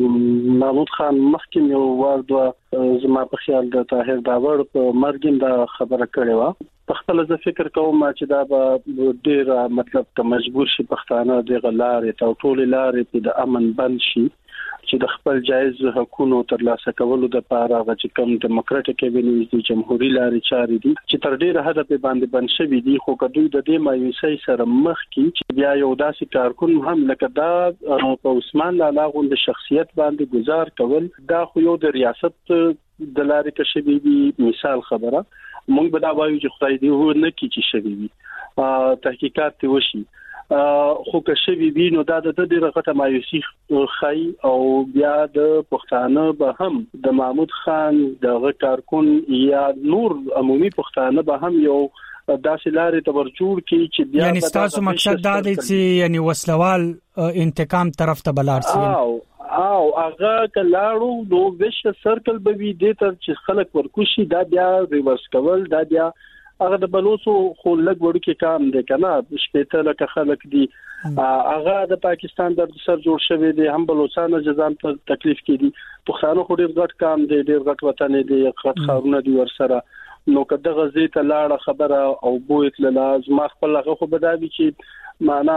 محمود خان مخکې یو وارد زما په خیال د طاهر داور په مرګ دا خبره کړې و. په خپل ځ فکر کوم چې دا به ډیر مطلب ته مجبور شي پښتانه د غلارې ته ټول لارې په د امن بند شي چې د خپل جایز حقوقو ترلاسه کولو د لپاره چې کوم ډیموکراټیک ایونیوز د جمهوریت لارې چاري دي چې تر ډیره حد په باندې بند شوی دي، خو کدوې د دې مایوسۍ سره مخ کی چې بیا یو داسې کارکون هم لکه دا په عثمان لالا غوند شخصیت باندې گزار کول دا خو یو د ریاست د لارې کې شوی دی. مثال خبره مونږ به دا وایو چې خدای دې هو نه کی چې شوی وي تحقیقات ته وشي، خو که شوی وي نو دا د ډیره غټه مایوسي خای او بیا د پښتانه به هم د محمود خان د کارکون یا نور عمومي پښتانه به هم یو داسې لارې ته ورجوړ کی چې بیا یعنی تاسو مقصد دا دی چې یعنی وسلوال انتقام طرف ته بلار شي او او هغه کلاړو نو وش سرکل به وي د تر چې خلک ورکوشي دا بیا ریورس کول دا بیا هغه د بلوسو خو لګ وړ کې کام دی کنه شپته لکه خلک دي هغه د پاکستان د سر جوړ شوی دی هم بلوچستان جزام ته تکلیف کې دي پښتانه خو ډیر غټ کام دی ډیر غټ وطن دی غټ خارونه دی ورسره نو کده غزي ته لاړه خبره او بویت لازم خپل هغه خو بداوی چې معنا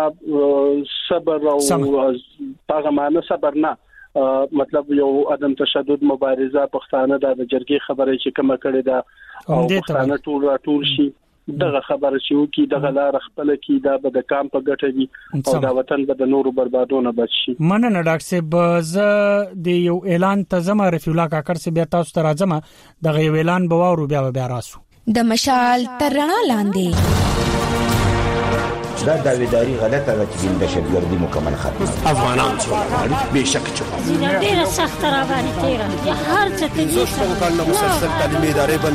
صبر او هغه معنا صبر نه مطلب یو عدم تشدد مبارزه پښتانه د جرګې خبره چې کومه کړې ده او پښتانه ټول راټول شي دغه خبره چې وکي دغه لار خپل کی دا به د کام په ګټه وي او دا وطن به د نورو بربادونه بچ شي. مننه ډاکټر صاحب. ز د یو اعلان ته زما رفیع الله کاکړ صاحب بیا تاسو ته راځم دغه یو اعلان به وورو بیا بیا راسو. د مشال تر رڼا لاندې دا داویداری غلطه ده چې د دهشتګردي مکمل ختم افغانان څو به شک چې ډیره سخت را باندې تیر یا هر څه ته دي څو کال مسلسل تعلیمي ادارې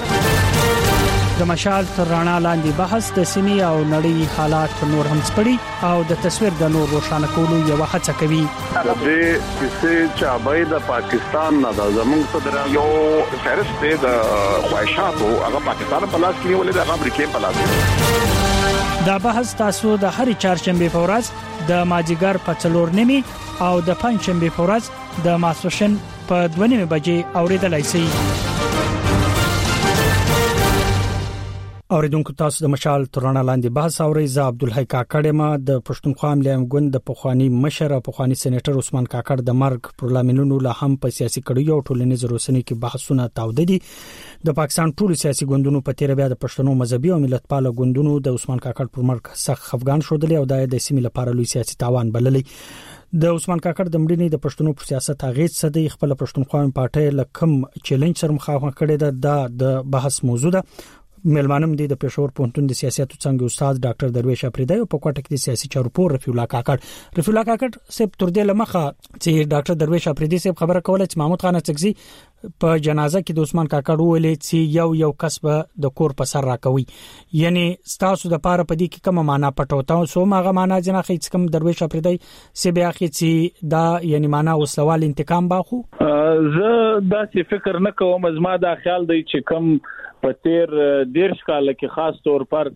باندې د مشال تر رڼا لاندې بحث د سیمې او نړۍ حالات نور هم سپړي او د تصویر د نور روښانه کولو یو هڅه کوي. د دې چې چابای د پاکستان نه د زمونږ صدر یو فهرست د خواهشاتو هغه پاکستان په لاس کې ولې د امریکای په لاس. دا بحث تاسو د هر چهارشنبه په ورځ د ماجیګر په څلور نیمه او د پنځشنبه په ورځ د ماسوشن په دوه نیمه بجې اوریدلای شئ. اوریدونکو تاسو د مشال ترانه لاندې بحث اوري. ز عبدالحی کاکړ ما د پښتونخوا مليام ګوند د پخوانی مشر او پخوانی سېنیټر عثمان کاکړ د مرګ پر لاملونو له هم په سیاسي کړیو او ټولنیز روسنی کې بحثونه تاوده دي. د پاکستان ټول سیاسي ګوندونو په تیر بیا د پښتنو مذهبي او ملتپال ګوندونو د عثمان کاکړ پر مرګ سخت خفګان شودل او د سیمې لپاره لوی سیاسي تاوان بللې. د عثمان کاکړ د مړینې د پښتنو پر سیاست اغیز څه دی خپل پښتونخوا پارټي لکم چیلنج سره مخامخ کړي ده د بحث موضوع ده. ملمانم دي د پېښور پونتون د سیاست څنګه استاد ډاکټر درویش اپریدی او په کوټه کې د سیاسي چارو پور رفیع الله کاکړ رفیع الله کاکړ سپ تر دې لمخه چې ډاکټر درویش اپریدی سپ خبره کوله چې محمود خان اڅکزي په جنازه کې د عثمان کاکړ ویلې چې یو یو کسب د کور په سر راکوي یعنی ستاسو د پاره پدې کې کومه معنا پټوتا سو ماغه معنا جنا خې کوم درویش اپریدی سی بیا خې چې دا یعنی معنا وسلوال انتقام باخو زه دا چې فکر نه کوم زما دا خیال دی چې کوم په تیر دیرش کال کې خاص طور پر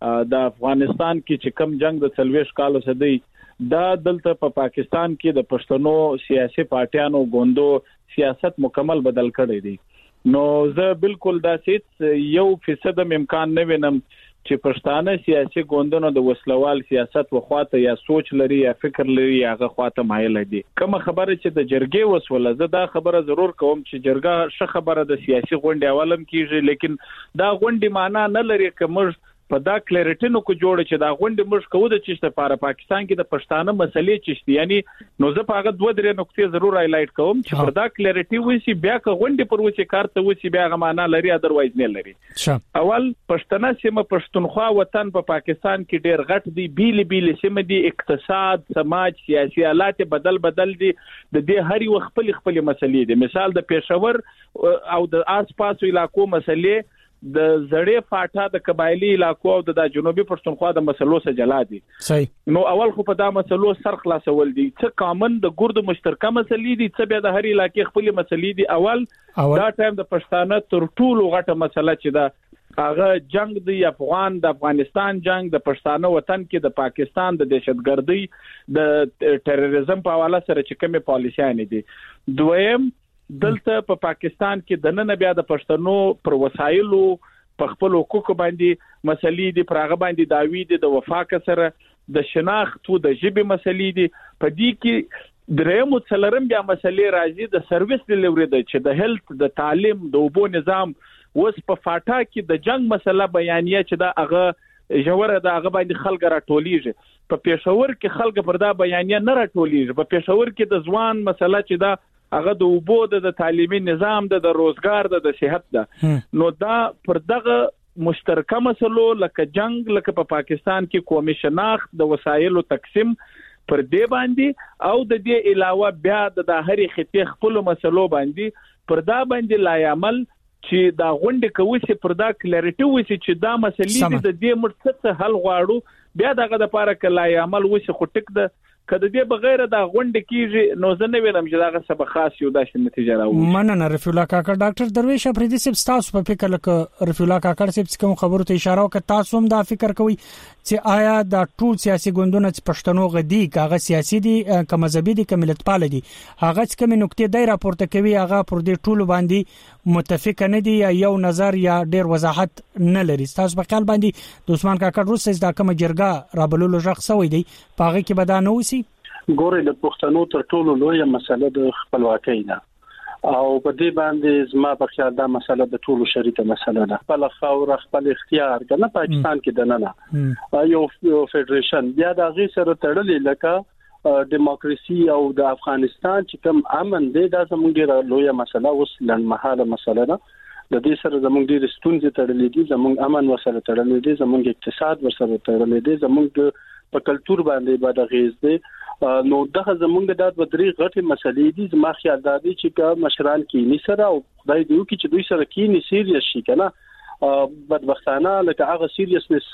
د افغانستان کې چې کوم جنگ د سلويش کالو سدي دا دلته په پا پاکستان کې د پښتنو سیاسي پارټیانو غوندو سیاست مکمل بدل کړی دی نو زه بالکل دا هیڅ یو فیصد امکان نه وینم چې پښتانه سیاسي غوندونو د وسلوال سیاست وخواته یا سوچ لري یا فکر لري هغه خواته مایل دي کوم خبره چې د جرګې وسوله زه دا خبره ضرور کوم چې جرګه ش خبره د سیاسي غونډې اولم کیږي لیکن دا غونډې معنا نه لري کوم په دا کلیریټینو کو جوړ چې دا غونډې موږ کوو د چشته لپاره پاکستان کې د پښتانه مسلې چشتي یعنی نو زه په هغه دوه درې نقطې ضرور هایلایټ کوم چې پر دا کلیریټي وسی بیا که غونډې پر وسی کارته وسی بیا غمانه لري ادروایز نه لري اول پښتنه سیمه پښتونخوا وطن په پا پاکستان کې ډېر غټ دی بیل بیل سیمه دی اقتصاد سماج سیاسي حالات بدل بدل دي د دې هر یو خپل خپل مسلې دي مثال د پېښور او د آس پاسو علاقو مسلې د زړې فاټا د قبایلی علاقو او د جنوبي پښتونخوا د مسلو سره جلا دي صحیح نو اول خو په دا مسلو سر خلاصول دي څه کامن د ګرد مشترکه مسلې دي څه بیا د هر علاقې خپل مسلې دي اول, اول دا ټایم د پښتانه تر ټولو غټه مسله چې دا هغه جنگ دی افغان د افغانستان جنگ د پښتانه وطن کې د پاکستان د دهشتګردۍ د ټیرریزم په حواله سره چې کومه پالیسیانه دي دویم دلته په پا پاکستان کې د نن بیا د پښتنو پر وسایلو په خپل حقوقو باندې مسلې دي پرغه باندې داوی دي د وفاق سره د شناخت او د ژبې مسلې دي په دې کې درېمو څلرم بیا مسلې راځي د سرویس ډیلیوري د چې د هیلث د تعلیم د اوبو نظام وس په فاټا کې د جنگ مسله بیانیه چې دا هغه جوړه د هغه باندې خلک راټولېږي په پېښور کې خلک پر دا بیانیه نه راټولېږي په پېښور کې د ځوان مسله چې دا هغه د اوبو د تعلیمي نظام د روزګار د صحت ده نو دا پر دغه مشترکه مسلو لکه جنگ لکه په پا پاکستان کې قومي شناخت د وسایلو تقسیم پر دې باندې او د دې علاوه بیا د هرې خطې خپل مسلو باندې پر دا باندې لا عمل چې دا غونډه کوي چې پر دا کلیریټي وسی چې دا مسلې د دې مرتبه حل غواړو بیا دغه د لپاره کله عمل وسی خو ټک د کله دې بغیر دا غونډه کیږي نو زه نه ویلم چې دا سبا خاص یو داسې نتیجه راوړي مننه رفیع الله کاکړ ډاکټر درویش اپریدی صاحب تاسو په فکر لکه رفیع الله کاکړ صاحب کوم خبرو ته اشاره وکړه تاسو هم دا فکر کوئ چې آیا دا ټول سیاسي ګوندونه چې پښتنو غدي کاغه سیاسي دي که مذهبي دي که ملتپال دي هغه کوم نقطې دای راپورته کوي هغه پر دې ټول باندې متفق نه دي یا یو نظر یا ډیر وضاحت نه لري تاسو په خیال باندې د عثمان کاکړ روسي دا کوم جرګه رابلولو شخصوي دی پاغه کې بدانه وسی ګورې د پښتنو تر ټولو لویه مسله د خپلواکۍ ده او په دې باندې زما په خیال دا مسله د ټولو شریکه مسله ده خپل خاور خپل اختیار کنه پاکستان کې د نه یو فدریشن بیا د غي سره تړلې لکه دیموکراسي او د افغانستان چې کوم امن دی دا زموږ ډیره لویه مسله اوس لنمحاله مسله ده د دې سره زموږ ډیره ستونزې تړلې دي زموږ امن وسره تړلې دي زموږ اقتصاد ورسره تړلې دي زموږ په کلچر باندې باندې غیز دي نو دغه زمونږ د بدري غټي مسلې دي زما خیال دا دي چې کا مشران کې نسره او خدای دې وکړي چې دوی سره کې نه سیریس شي کنه بدبختانه لکه هغه سیریسنس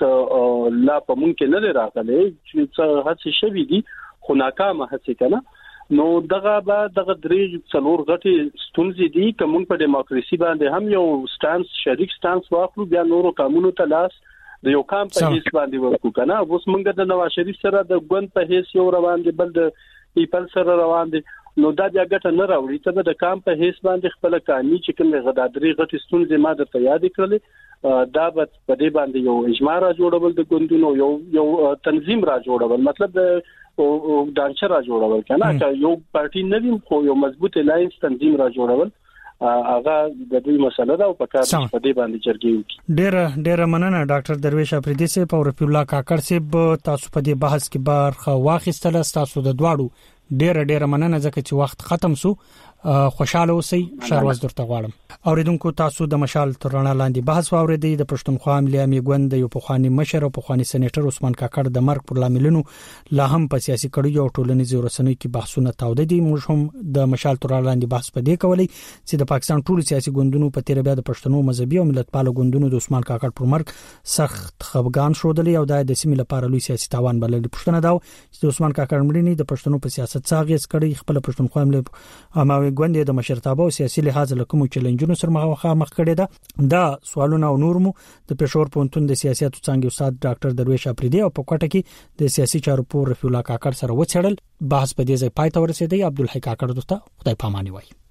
لا په ممکن نه راغلي چې هڅه شوي دي خو ناکامه هڅه کنه نو دغه به دغه درې څلور غټي ستونزې دي کوم په دیموکراسي باندې هم یو سټانس شریک سټانس واخلو بیا نورو قانونو ته لاس د یو کام په هیڅ باندې ورکو کنه اوس موږ د نواز شریف سره د ګوند په هیڅ یو روان دي بل د پیپل سره روان دي نو دا بیا ګټه نه راوړي ته د کام په هیڅ باندې خپل قانوني چې کوم غدادري غټي ستونزې ما درته یاد کړلې دا به په دې باندې یو اجماع را جوړول د ګوندونو یو یو تنظیم را جوړول مطلب د او دانچه را جوړول کنه چې یو پارټي نه وي خو یو مضبوط الاینس تنظیم را جوړول هغه د دې مسله دا په کار په دې باندې چرګي وکړي ډېر ډېر مننه ډاکټر درویش اپریدي صاحب او رفیع الله کاکړ صاحب تاسو په دې بحث کې برخه واخیستله تاسو د دواړو ډېر ډېر مننه ځکه چې وخت ختم سو خوشاله اوسئ. شهروز درته غواړم. اوریدونکو تاسو د مشال تر رڼا لاندې بحث واوریدئ. د پښتونخوا ملي امیګوند یو پخوانی مشر او پخوانی سېنیټر عثمان کاکړ د مرګ پر لاملونو لا هم په سیاسي کړیو او ټولنیزو رسنیو کې بحثونه تاوده دي. موږ هم د مشال تر رڼا لاندې بحث په دې کولای چې د پاکستان ټول سیاسي ګوندونو په تیر بیا د پښتنو مذهبي او ملتپال ګوندونو د عثمان کاکړ پر مرګ سخت خفګان شودلې او د سیمې لپاره لوی سیاسي تاوان بلل. پښتنه دا چې د عثمان کاکړ مړینې د پښتنو په سیاست څاغیز کړي. خپل پښتونخوا ملي امیګوند د مشرتابه او سیاسي لحاظ له کوم چیلنجونو سره مخامخ کړي ده. دا سوالونه او نورمو د پېښور پونتون د سیاست څنګه استاد ډاکټر درویش اپریدي او په کوټه کې د سیاسي چارو پور رفیع الله کاکړ سره وڅېړل. بحث په دې ځای پای ته ورسېدی. عبدالحی کاکړ دوستا خدای پاماني وای.